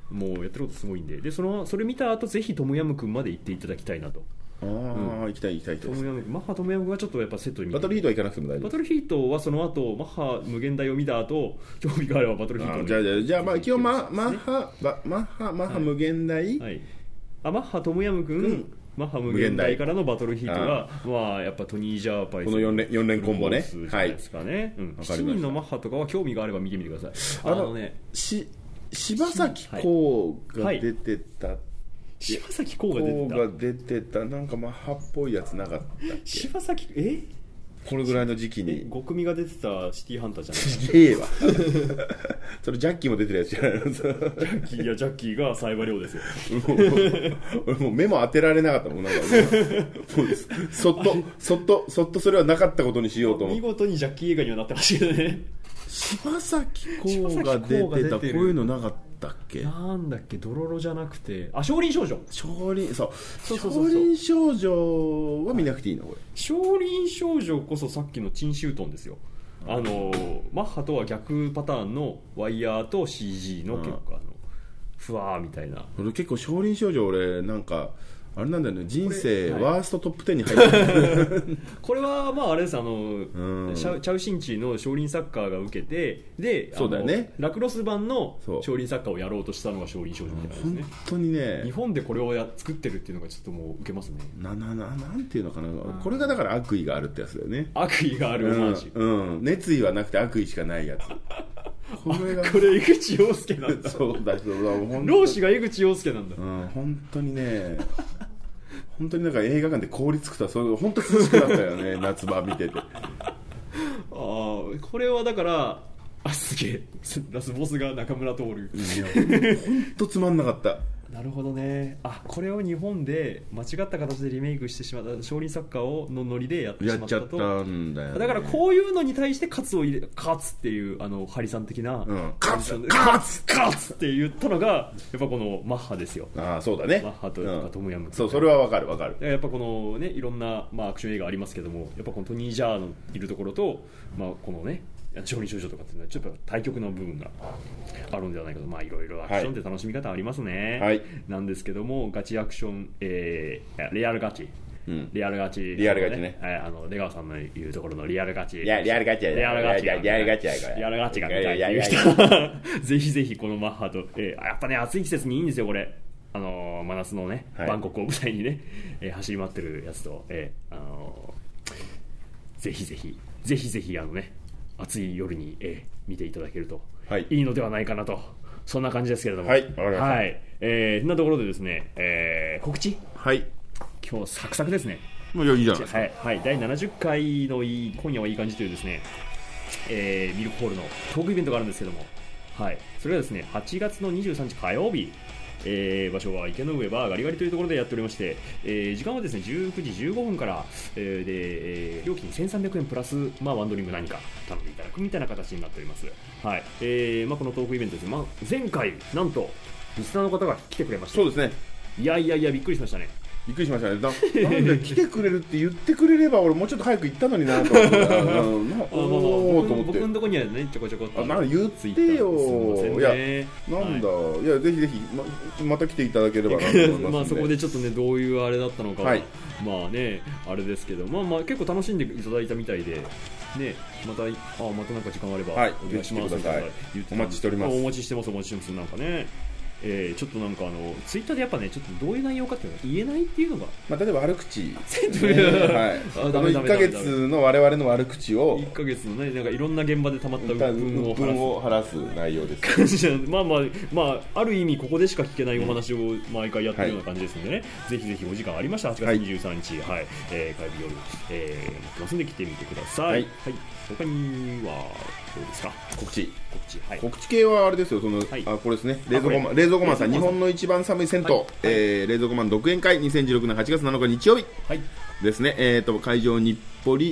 もうやってることすごいんで、でそのそれ見た後ぜひトムヤムクンまで行っていただきたいなと。 ああ、うん、行きたい行きたいです。 トムヤムマッハトムヤムクンはちょっとやっぱセットに見て、 バトルヒートは行かなくても大丈夫。 バトルヒートはその後マッハ無限大を見た後興味があればバトルヒートに。じゃあじゃあじゃあまあ基本ママッハマッハマッハ無限大、 はい、あマッハトムヤムクン、うん、マッハ無限大からのバトルヒートがまあやっぱトニー・ジャーパイスこのよん連よん連コンボね。 じゃないですかね。はい、うん、しちにんのマッハとかは興味があれば見てみてください。あのねし柴咲コウが出てた、はい、 柴咲コウが出てたが出てたなんかマッハっぽいやつなかったっけ。 柴咲えこのぐらいの時期にご組が出てたシティハンターじゃないですか。ええわそれジャッキーも出てるやつじゃないの。ジャッキーいやジャッキーが冴羽亮ですよ。 俺もう目も当てられなかったもん。なんかもうそっとそっとそっとそれはなかったことにしようと思って。 見事にジャッキー映画にはなってましたけどね。 柴咲コウが出てたこういうのなかったっけ。 なんだっけ、ドロロじゃなくて、あ、少林少女。 少林、そうそうそうそう、少林少女は見なくていいのこれ。 少林少女こそさっきのチンシュートンですよ。あのマッハとは逆パターンのワイヤーと シージー の結構あのふわーみたいな。 俺結構少林少女俺なんかあれなんだよね、人生ワーストトップテンに入ってる、はい、 これはまああれです、あの、うん、チャウシンチの少林サッカーが受けて、でそうだよね、 ラクロス版の少林サッカーをやろうとしたのが少林少女みたいなですね。 本当にね、 日本でこれをや作ってるっていうのがちょっともう受けますね。 ななななんていうのかな、これがだから悪意があるってやつだよね。 悪意があるオマージュ、 うんうん、熱意はなくて悪意しかないやつ。 これがこれ江口洋介なんだ。 そうだそうだ、 老子が江口洋介なんだ。 うん、本当にね本当になんか映画館で凍りつくとはそういう本当涼しくなったよね夏場見てて。 ああ、これはだからあすげえラスボスが中村徹。いや本当つまんなかった。 なるほどね。あ、これを日本で間違った形でリメイクしてしまった少林サッカーをのノリでやってしまったと。 やっちゃったんだよ、ね、 だからこういうのに対してカツを入れカツっていうあのハリさん的な、 うん、カツカツカツって言ったのがやっぱこのマッハですよ。 ああそうだね、 マッハとかトムヤム、うん、 そう、それはわかるわかる。 やっぱこのねいろんな、まあ、アクション映画ありますけども、やっぱこのトニー・ジャーのいるところと、まあ、このね少林少女とかっていうのはちょっと対極の部分があるんではないかと。まあいろいろアクションって楽しみ方ありますね、はい、なんですけどもガチアクション、えー、レアルガチ、うん、リアルガチ、 リアルガチね、 はい、あの出川さんの言うところのリアルガチ、 いやリアルガチやリアルガチ、リアルガチやこれ、リアルガチが見たいっていう人はぜひぜひこのマッハと、えー、やっぱね暑い季節にいいんですよこれ。あのー、真夏のね、はい、バンコクを舞台にね、えー、走り回ってるやつと、えーあのー、ぜひぜひぜひぜひあのね暑い夜に、えー、見ていただけるといいのではないかなと、はい、そんな感じですけれども、 はい、わかりました。 はい、えー、そんなところでですね、えー、告知、 はい、 今日サクサクですね。 もういいじゃないですか。 はい、はい、だいななじゅっかいのいい今夜はいい感じというですね、えー、ミルクホールのトークイベントがあるんですけども、はい、それはですねはちがつのにじゅうさんにち火曜日、えー、場所は池の上バーガリガリというところでやっておりまして、えー、時間はですねじゅうくじじゅうごふんから、えー、で、えー、料金せんさんびゃくえんプラス、まあ、ワンドリンク何か頼んでいただくみたいな形になっております。はい、えーまあ、このトークイベントですね、まあ、前回なんとリスナーの方が来てくれました。 そうですね。 いやいやいやびっくりしましたね。 びっくりしましたね。だなんで来てくれるって言ってくれれば俺もうちょっと早く行ったのになと思って、 僕のとこにはねちょこちょこっとあなん言ってよ、ね、いやなんだ、はい、いやぜひぜひ ま, また来ていただければなと思いますのでまあそこでちょっとねどういうあれだったのかは、はい、まあねあれですけど、まあまあ結構楽しんでいただいたみたいでね、またあまたなんか時間あればお願いしますみたいな言ってお待ちしております。 お待ちしてますお待ちしてますなんかね。えー、ちょっとなんかあのツイッターでやっぱねちょっとどういう内容かっていうのが言えないっていうのが、 まあ、例えば悪口、ねはい、あのいっかげつの我々の悪口をいっかげつのねなんかいろんな現場で溜まった鬱憤を晴らす内容ですまあまあまあある意味ここでしか聞けないお話を毎回やってるような感じですのでね、はい、ぜひぜひお時間ありましたはちがつにじゅうさんにち、はいはいえー、火曜日夜、えー、待ってますんで来てみてください。はい、はい、他にはどうですか告知告知、はい、 告知系はあれですよその、はい、あこれですね冷蔵庫マン冷蔵庫マンさん日本の一番寒い銭湯、はいえー、冷蔵庫マン独演会にせんじゅうろくねんはちがつなのか日曜日、はい、ですね、えー、と会場日暮里、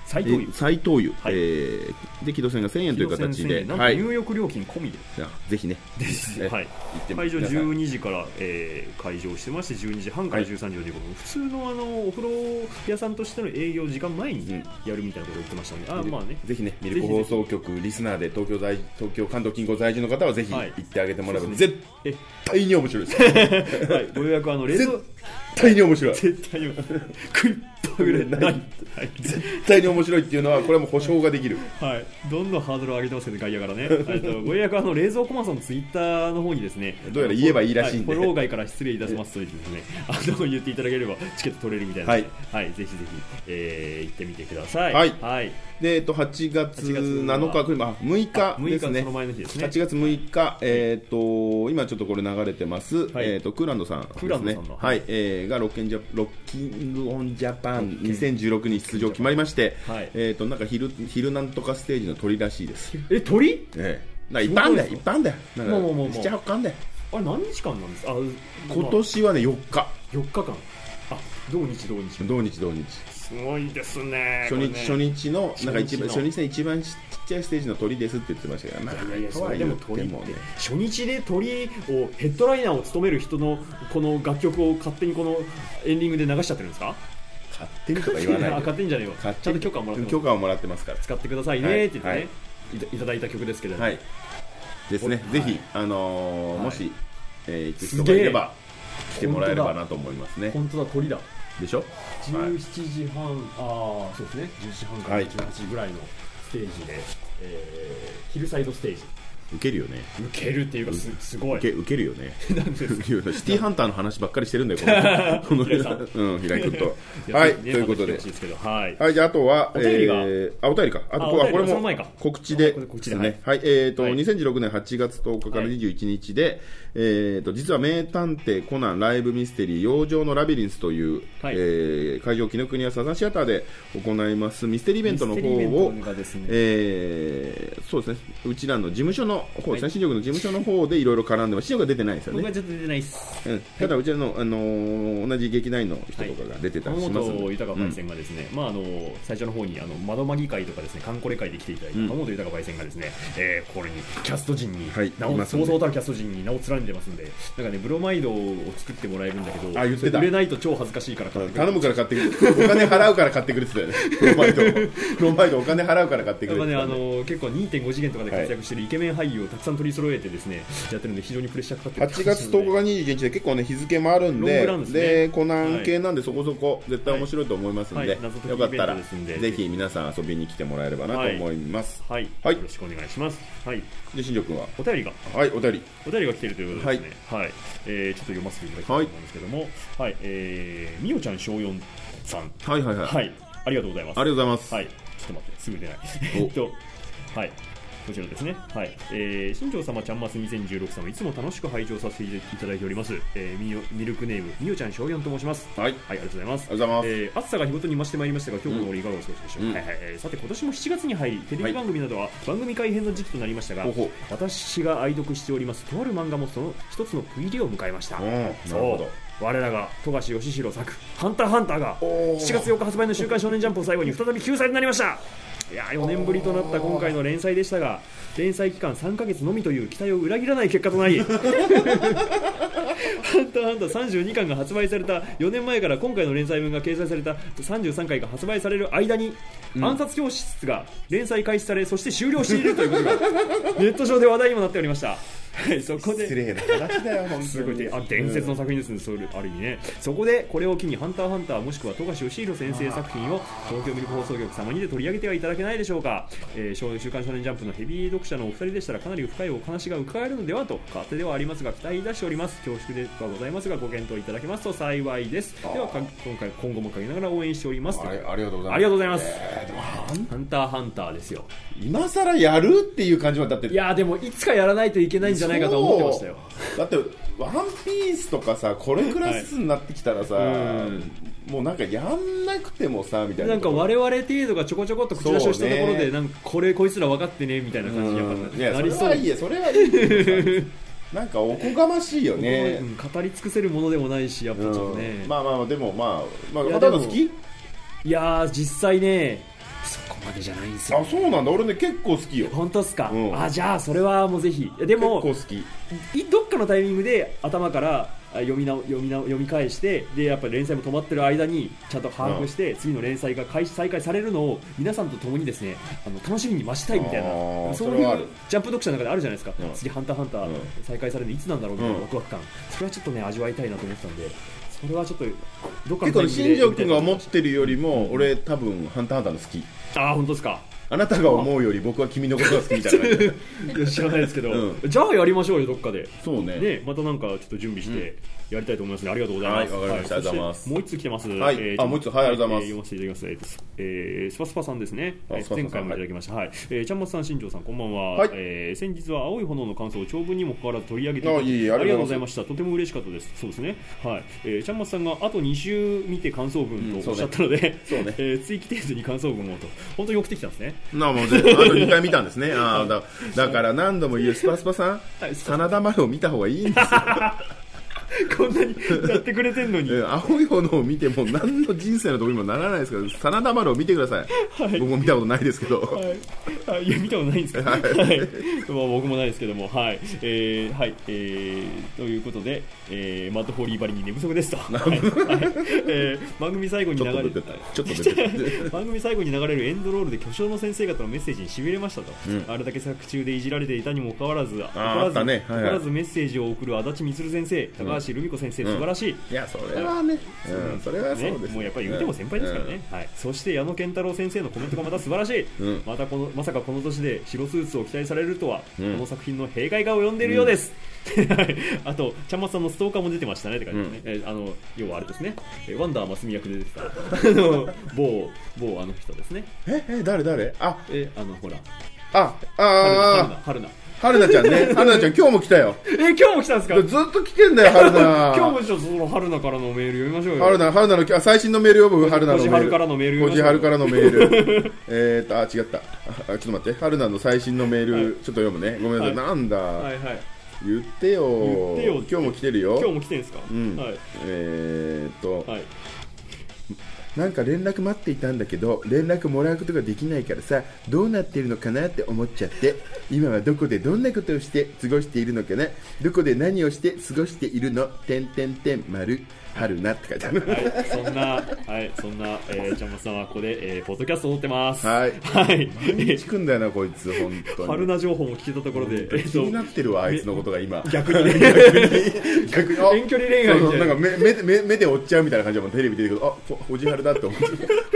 斉藤湯斉藤湯、はい、えー、で木戸線がせんえんという形で、 なんと入浴料金込みで、 はい、ぜひねはい、会場じゅうにじから、えー、開場してましてじゅうにじはんからじゅうさんじよじゅうごふん、はい、普通の、あのお風呂屋さんとしての営業時間前にやるみたいなことを言ってましたので、うん、あまあね、 ぜひねミルク放送局リスナーで東京在東京関東近郊在住の方はぜひ行ってあげてもらえば、はい、絶対に面白いです、 はい、ご予約はあの冷蔵絶対に面白い絶対に面白い食いっぱぐらいない、はい、 絶対に面白いっていうのはこれはもう保証ができる、 はい、どんどんハードルを上げてますけど外野からねとご予約はあの冷蔵コマさんのツイッターの方にですね、 どうやら言えばいいらしいんで、 はい、フォロー外から失礼いたしますとですねあの言っていただければチケット取れるみたいなので、はいはい、ぜひぜひ、えー、行ってみてください。 はい、はい、でえっとはちがつなのかあむいかですね、 その前の日ですね、 はちがつむいか、えー、と今ちょっとこれ流れてます、はい、えー、とクーランドさんですね、はい、えー、がロッキンジャロッキングオンジャパンにせんじゅうろくに出場決まりまして、はい、えー、となんか昼昼なんとかステージの鳥らしいです。 え鳥？ ええ、なんか一般だよ一般だよ、なんかもうもうもうななはちかんだよ。 あれ何日間なんですか？あ、 今年はねよっかよっかかん、あ、土日土日土日土日すごいですね。 初日、ね、初日のなんか一番初日の一番ちっちゃいステージの鳥ですって言ってましたけど、まあ、 いやいやそれでも鳥って、ね、初日で鳥をヘッドライナーを務める人のこの楽曲を勝手にこのエンディングで流しちゃってるんですか？ 勝手にとか言わないで勝手にじゃねえよ、ちゃんと許可をもらってます。 許可をもらってますから使ってくださいねって言ってね、はいはい、いただいた曲ですけれども、はい、 ですね、ぜひ、あのーはい、もし、えー、行く人がいれば来てもらえればなと思いますね。 本当だ、鳥だでしょ。 じゅうしちじはん、はい、あそうですね、じゅうしちじはんからじゅうはちじぐらいのステージで、はい、えー、ヒルサイドステージ受けるよね。 受けるっていうか す, すごい受 け, 受けるよねなんでシティハンターの話ばっかりしてるんだよこの平井さん、うん、平井君とはい、ということで、はい、はい、じゃああとはお便りが、えー、あお便りか、あとあこれも告知でですね、はい、えーと、はい、にせんじゅうろくねんはちがつとおかからにじゅういちにちで、はい、えーと実は名探偵コナンライブミステリー養生のラビリンスという、はい、えー、会場紀ノ国屋サザンシアターで行いますミステリーイベントの方を、ね、えー、そうですね、うちらの事務所の方ですね、新庄の事務所の方でいろいろ絡んでます。新庄が出てないですよね。 僕はちょっと出てないです、 うん、ただうちの、あのー、同じ劇団員の人とかが出てたりしますので、 浜本豊パイセンがですね、うん、まああの最初の方にあの窓マギ会とかですね、カンコレ会で来ていただいた浜本豊パイセンがですね、うん、えー、これにキャスト陣に、はい、名をそうそうたるキャスト陣に名を連ねてますんで、なんかねブロマイドを作ってもらえるんだけど、 あ、言ってた、 売れないと超恥ずかしいから買ってくれ、 頼むから買ってくれ、お金払うから買ってくれって言ってたよね。ブロマイドブロマイドお金払うから買ってくれって、ね、 あの結構 にてんご 次元とかで活躍してるイケメン俳優をたくさん取り揃えてですね、やってるんで非常にプレッシャーかかってる。 はちがつとおかがにじゅういちにちで結構ね日付もあるん で, で、ね、でコナン系なんでそこそこ絶対面白いと思いますんで、はいはい、よかったらぜひ皆さん遊びに来てもらえればなと思います。 はい、はい、よろしくお願いします。はい。 で新庄君はお便りがはいお便りお便りが来ているということですね。はい。はい、えー、ちょっと読ませていただきたいと思うんですけども、はい、はい、えー、みおちゃん小よんさん、 はいはいはい、 はい、ありがとうございます。 ありがとうございます。 はい。ちょっと待ってすぐ出ない。えっとはい。こちらですね、はい、えー、新庄様ちゃんますにせんじゅうろく様いつも楽しく拝聴させていただいております、えー、ミ, ミルクネームみおちゃん小よんと申します。はい、はい、ありがとうございます。 ありがとうございます。 えー、暑さが日ごとに増してまいりましたが今日の折いかがお過ごしでしょうか。うん、はいはい、えー、さて今年もしちがつに入りテレビ番組などは番組改編の時期となりましたが、はい、私が愛読しておりますとある漫画もその一つの区切りを迎えました。そう我らが富樫義弘作ハンターハンターがしちがつよっか発売の週刊少年ジャンプを最後に再び休載となりました。いやよねんぶりとなった今回の連載でしたが連載期間さんかげつのみという期待を裏切らない結果となりハンターハンターさんじゅうにかんが発売されたよねんまえから今回の連載分が掲載されたさんじゅうさんかいが発売される間に、うん、暗殺教室が連載開始されそして終了しているということがネット上で話題にもなっておりました。はい、そこで失礼な話だよ本当にすごいあ伝説の作品ですね、うん、それある意味ね。そこでこれを機にハンターハンターもしくは富樫義弘先生作品を東京ミルク放送局様にで取り上げてはいただけないでしょうか。えー、週刊少年ジャンプのヘビー読者のお二人でしたらかなり深いお話が伺えるのではと勝手ではありますが期待いたしております。恐縮ではございますがご検討いただけますと幸いです。では今回今後も陰ながら応援しております。 あ, ありがとうございます。 ありがとうございます、えー、ハンターハンターですよ。 今更やるっていう感じはだっていやでもいつかやらないといけないんじゃないかと思ってましたよ。 だってワンピースとかさこれクラスになってきたらさ、はい、うんもうなんかやんなくてもさみたいななんか我々程度がちょこちょこっと口出しをしたところで、ね、なんかこれこいつら分かってねみたいな感じにやっぱいやなりそう。それはいいそれはいいなんかおこがましいよね、 うん、語り尽くせるものでもないしやっぱちょっとね、 うん、まあまあでもまあまあ片野好き？ いや実際ねそわけじゃないんですよ。 あ、そうなんだ。俺ね結構好きよ。 本当っすか、 うん、 あ、じゃあそれはもうぜひ。でも結構好きどっかのタイミングで頭から読みな読みな読み返して、でやっぱり連載も止まってる間にちゃんと把握して、うん、次の連載が開始再開されるのを皆さんと共にですね、あの楽しみに待ちたいみたいな、そういうジャンプ読者の中であるじゃないですか、うん、次ハンターハンター再開されるのいつなんだろうみたいなワクワク感、それはちょっとね味わいたいなと思ってたんで、それはちょっとどっかのタイミングで新庄君が思ってるよりも、うん、俺多分ハンターハンターの好き。 ああ、本当ですか。 あなたが思うより僕は君のことが好きみたいな感じ知らないですけど、うん、じゃあやりましょうよ、どっかで。 そうね。 ね、またなんかちょっと準備してやりたいと思いますね。ありがとうございます。 はい、わかりました。ありがとうございます。 もう一つ来てます。 はい。えー、あ、もう一つ、はい、ありがとうございます。 読ませていただきます。えー、スパスパさんですね。前回もいただきました。はい。えー、ちゃんまつさん、新庄さん、こんばんは。はい。えー、先日は青い炎の感想を長文にもかかわらず取り上げていただき、ありがとうございました。とても嬉しかったです。そうですね。はい。えー、ちゃんまつさんがあとに週見て感想文とおっしゃったので、そうね。えー、追記程度に感想文をと、本当に送ってきたんですね。 なあ、もうぜあとにかい見たんですね。あだ, だから何度も言うスパスパさん、はい、真田丸を見た方がいいんですよ。 こんなにやってくれてんのに青い炎を見ても何の人生のところにもならないですから、真田丸を見てください、はい、僕も見たことないですけど、 はい、いや見たことないんですけど、はいはい、まあ、僕もないですけども、はい、えーはいえー、ということで、えー、マットフォーリーバリに寝不足ですと、はいはい、えー、番組最後に流れるちょっと出てた番組最後に流れるエンドロールで巨匠の先生方のメッセージにしびれましたと、うん、あれだけ作中でいじられていたにもかかわらず怒らず、ね、はいはい、怒らずメッセージを送る足立満先生、高橋留美子先生、素晴らしい、うん、 いやそれはね、うん、それはそうです、ね、 もうやっぱり言うても先輩ですからね、うん、はい、そして矢野健太郎先生のコメントがまた素晴らしい、うん、またこのまさかこの年で白スーツを期待されるとは、うん、この作品の弊害が及んでいるようです、うん、あとちゃんまつさんのストーカーも出てましたねって感じですね、うん、えあの要はあれですね、ワンダー真澄役で出てたあの某某あの人ですね。 ええ誰誰あえあのほらああ春菜春菜ちゃんね、春菜ちゃん今日も来たよ。 え今日も来たんですか。 ずっと来てんだよ春菜。 今日もちょっとその春菜からのメール読みましょうよ。 春菜春菜の最新のメールを僕春菜のメール。 小路春からのメール。 小路春からのメール。えっとあ違った。あちょっと待って、春菜の最新のメール、はい、ちょっと読むね。ごめんなさい、はい、なんだ。はいはい。言ってよ。言ってよ。今日も来てるよ。 今日も来てんですか。うん。はい。 えー、っと。はい。なんか連絡待っていたんだけど連絡もらうことができないからさ、どうなっているのかなって思っちゃって、今はどこでどんなことをして過ごしているのかな、どこで何をして過ごしているのてんてんてん丸春菜って書いてある、 はい、そんな、はい、そんな、えー、ちゃんまつさんはここで、えー、ポッドキャストを撮ってます。 はい。はい。毎日来んだよな、こいつ、本当に。 春菜情報も聞けたところで、えー、気になってるわ、あいつのことが今。 逆にね。 逆に、 遠距離恋愛みたいな。 なんか目、目、目で追っちゃうみたいな感じでテレビ出てくると、あ、ほじはるだって思って。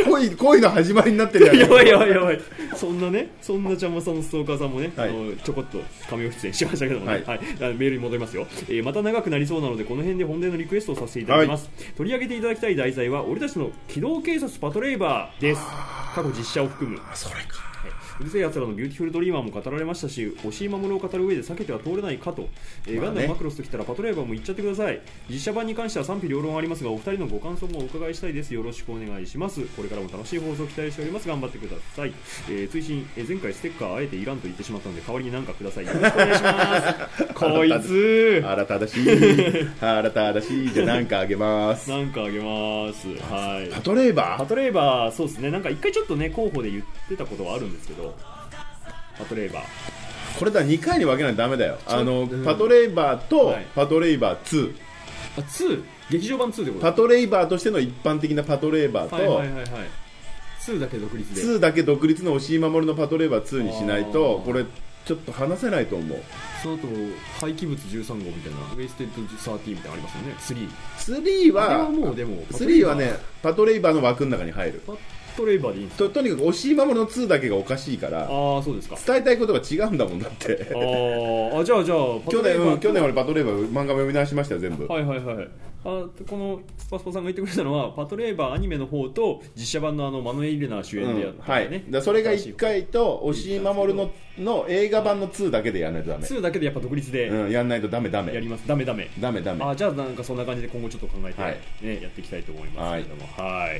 恋、恋の始まりになってるやん。 やばいやばいやばい。そんなね、そんなちゃんまつさんのストーカーさんもね、はい、あのちょこっとカメオ出演しましたけどもね、はいはい、メールに戻りますよ。えー、また長くなりそうなので、この辺で本題のリクエストをさせていただきます。はい、取り上げていただきたい題材は俺たちの機動警察パトレイバーです。過去実写を含む。 それか。 うるせえやつらのビューティフルドリーマーも語られましたし、押井守を語る上で避けては通れないかと、えーまあね、ガンダムマクロスときたらパトレイバーも言っちゃってください。実写版に関しては賛否両論ありますが、お二人のご感想もお伺いしたいです。よろしくお願いします。これからも楽しい放送を期待しております。頑張ってください。えー、追伸、えー、前回ステッカーあえていらんと言ってしまったので代わりに何かください。よろしくお願いしますこいつあらただしいあらただしいじゃあ何かあげます何かあげます。はい。 パトレイバーパトレイバーそうですね。なんか一回ちょっとね候補で言ってたことはあるんですけど、パトレイバーこれだにかいに分けないとダメだよ。あの、うん、パトレイバーとパトレイバーツー、はい、 あツー劇場版ツーってこと。 パトレイバーとしての一般的なパトレイバーと、はいはいはいはい、 ツーだけ独立でツーだけ独立の押井守のパトレイバーツーにしないとこれちょっと話せないと思う。 その後廃棄物じゅうさん号みたいなウェイステッドじゅうさんみたいなのありますよね。スリースリーはあれはもうでもスリーはねパトレイバーの枠の中に入る。 パトレイバーでいいんですか。 と, とにかく押井守のツーだけがおかしいから。 ああそうですか。 伝えたいことが違うんだもんだってああじゃあじゃあ去年、うん、去年俺パトレイバー漫画も読み直しましたよ全部。 はいはいはい。あこのスパスパさんが言ってくれたのはパトレイバーアニメの方と実写版のあのマヌエイレナー主演でやったね、うんはい、 だそれがいっかいと押井守のの映画版のツーだけでやらないとダメ。 ツーだけでやっぱ独立で、 うん、やらないとダメダメやります。ダメダメダメダメ。 あじゃあなんかそんな感じで今後ちょっと考えて、ねはい、やっていきたいと思いますけれども、はい、はい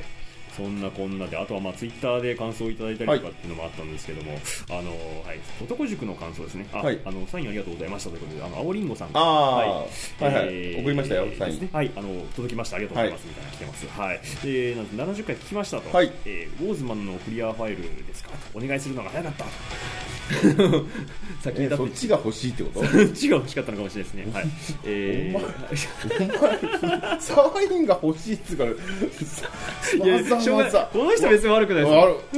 そんなこんなで、あとはまあツイッターで感想をいただいたりとかっていうのもあったんですけども、はい、あのはい、男塾の感想ですね。あ、はい、あのサインありがとうございましたということで、あの青りんごさん、 あ、はい、はいはい、えー、送りましたよ、サイン、ね、 はい、あの届きました、ありがとうございます、はい、みたいな来てます。はい。で、なんななじゅっかい聞きましたと、はい、えー、ウォーズマンのクリアファイルですかと、お願いするのが早かった先にだって、 そっちが欲しいってこと？ そっちが欲しかったのかもしれないですね。はい。えー、 お前サインが欲しいっつうからいや、しょうがない。この人別に悪くないです。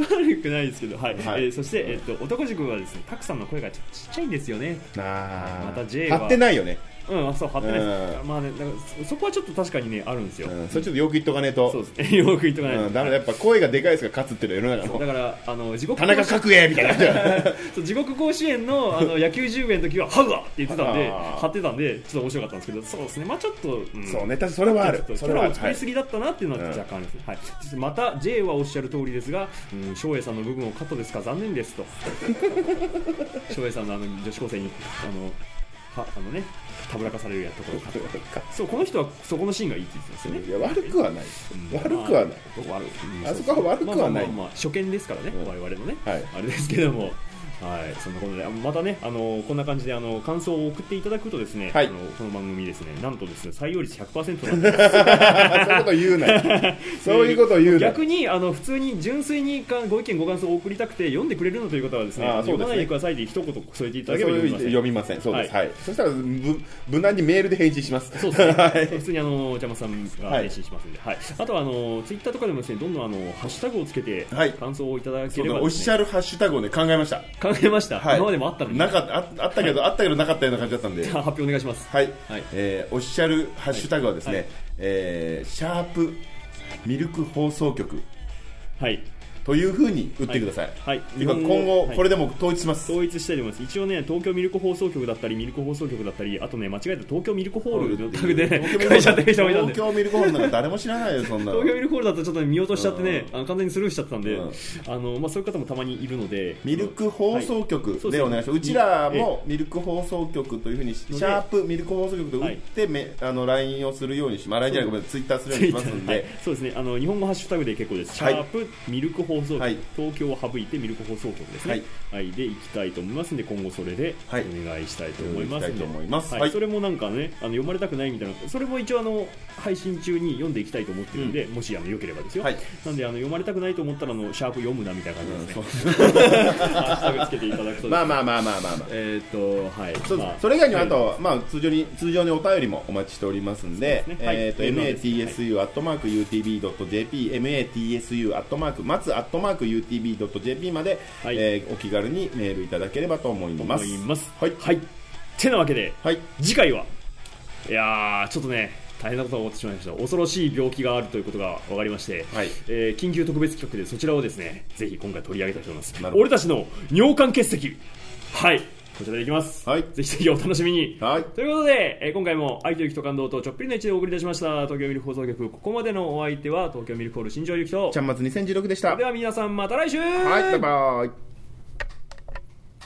悪くないですけど、はい。はい、えー、そして、えー、っと男塾はですね、たくさんの声がちっちゃいんですよね。 ああ。 また J は張ってないよね。 うん、そう、貼ってないです。まあね、だからそこはちょっと確かにね、あるんですよ。 うん、それちょっとよく言っとかねえと。 そうですね、よく言っとかないと。 うん、だめだ、やっぱ声がでかいやつが勝つっていうの世の中の。 だから、あの、地獄田中角栄みたいな。 そう地獄甲子園の、あの、野球じゅうえんの時は、ハウアーって言ってたんで、貼ってたんで、ちょっと面白かったんですけど、そうですね、まあちょっと、 うん、そうね、確かにそれはある。 それは使いすぎだったなっていうのは若干ありますね。はい。そしてまた、J はおっしゃる通りですが、うん、翔英さんの部分をカットですか、残念ですと。翔英さんのあの、女子高生に、あの、は、あのね、たぶらかされるやところかそう、この人はそこのシーンがいいって言ってますよね。 いや、悪くはない、うん、悪くはない、 まあ、悪うん、あそこは悪くはない、まあまあまあ、初見ですからね、うん、我々のね、 はい、 あれですけども、はい、そんなことで、またね、あのこんな感じであの感想を送っていただくとですね、はい、あのこの番組ですね、なんとですね、採用率 ひゃくパーセント なんです。 そういうこと言うな。そういうこと言うな。 逆にあの普通に純粋にご意見ご感想を送りたくて読んでくれるのという方はですね、読まないでくださいで一言添えていただければ読みません。読みません。そうです。はい。はい、そしたら無難にメールで返信します。 そうですね。はい、普通にあの邪魔さんが返信しますので、はい。はい、あとはあのツイッターとかでもですね、どんどんあのハッシュタグをつけて感想をいただければですね、はい、 オフィシャルハッシュタグをね考えました。 考えました。はい、今までもあったのに。 なかった、あ、あったけど、はい、あったけどなかったような感じだったんで。 じゃあ発表お願いします。 はい。はい、えー、オフィシャルハッシュタグはですね、はい、えー、シャープミルク放送局。 はい。 というふうに打ってください。 はい。 今後これでも統一します。 統一したいと思います。一応ね、東京ミルク放送局だったりミルク放送局だったり、あとね、間違えた東京ミルクホールのタグでね、書いちゃってる人もいたんで。 東京ミルクホールなんか誰も知らないよそんな。 東京ミルクホールだとちょっと見落としちゃってね、あの完全にスルーしちゃってたんで、あのまあそういう方もたまにいるので、 ミルク放送局でお願いします。うちらもミルク放送局というふうにシャープミルク放送局と打ってめあの ライン をするようにし、まあ ライン じゃないごめんツイッターするようにしますんで、 そうですね。あの日本語ハッシュタグで結構です。シャープミルク放送局。東京を省いてミルク放送局ですね、はいはい、で行きたいと思いますので、今後それでお願いしたいと思いますので、はい、それもなんかね、あの読まれたくないみたいな、それも一応あの配信中に読んでいきたいと思ってるんで、うん、もしあの良ければですよ、はい、なんであの読まれたくないと思ったらあのシャープ読むなみたいな感じですね、うん、ハッシュタグつけていただくと、 まあまあまあまあまあ、まあ、 えっ、ー、とはい、 そ, まあ、 それ以外にはあと、はい、まあ通常に通常にお便りもお待ちしておりますんで、ね、えっ、ー、と エムエーティーエスユー アットマーク ユーティービー ドット ジェーピー エムエーティーエスユー アットマーク 松 アットマーク ユーティービー ドット ジェーピー まで、はい、えー、お気軽にメールいただければと思います。 思います。 はい。 はい。てなわけで、はい、次回は、いやー、ちょっとね、大変なことが起こってしまいました。恐ろしい病気があるということが分かりまして、はい、えー、緊急特別企画でそちらをですね、ぜひ今回取り上げたいと思います。俺たちの尿管結石。はい。こちらでいきます。はい。ぜひぜひお楽しみに。はい。ということで、えー、今回も愛と雪と感動とちょっぴりの位置でお送りいたしました。東京ミルク放送局。ここまでのお相手は東京ミルクホール新庄ゆきとちゃんまつにせんじゅうろくでした。 では皆さんまた来週。 はい、バイバイ。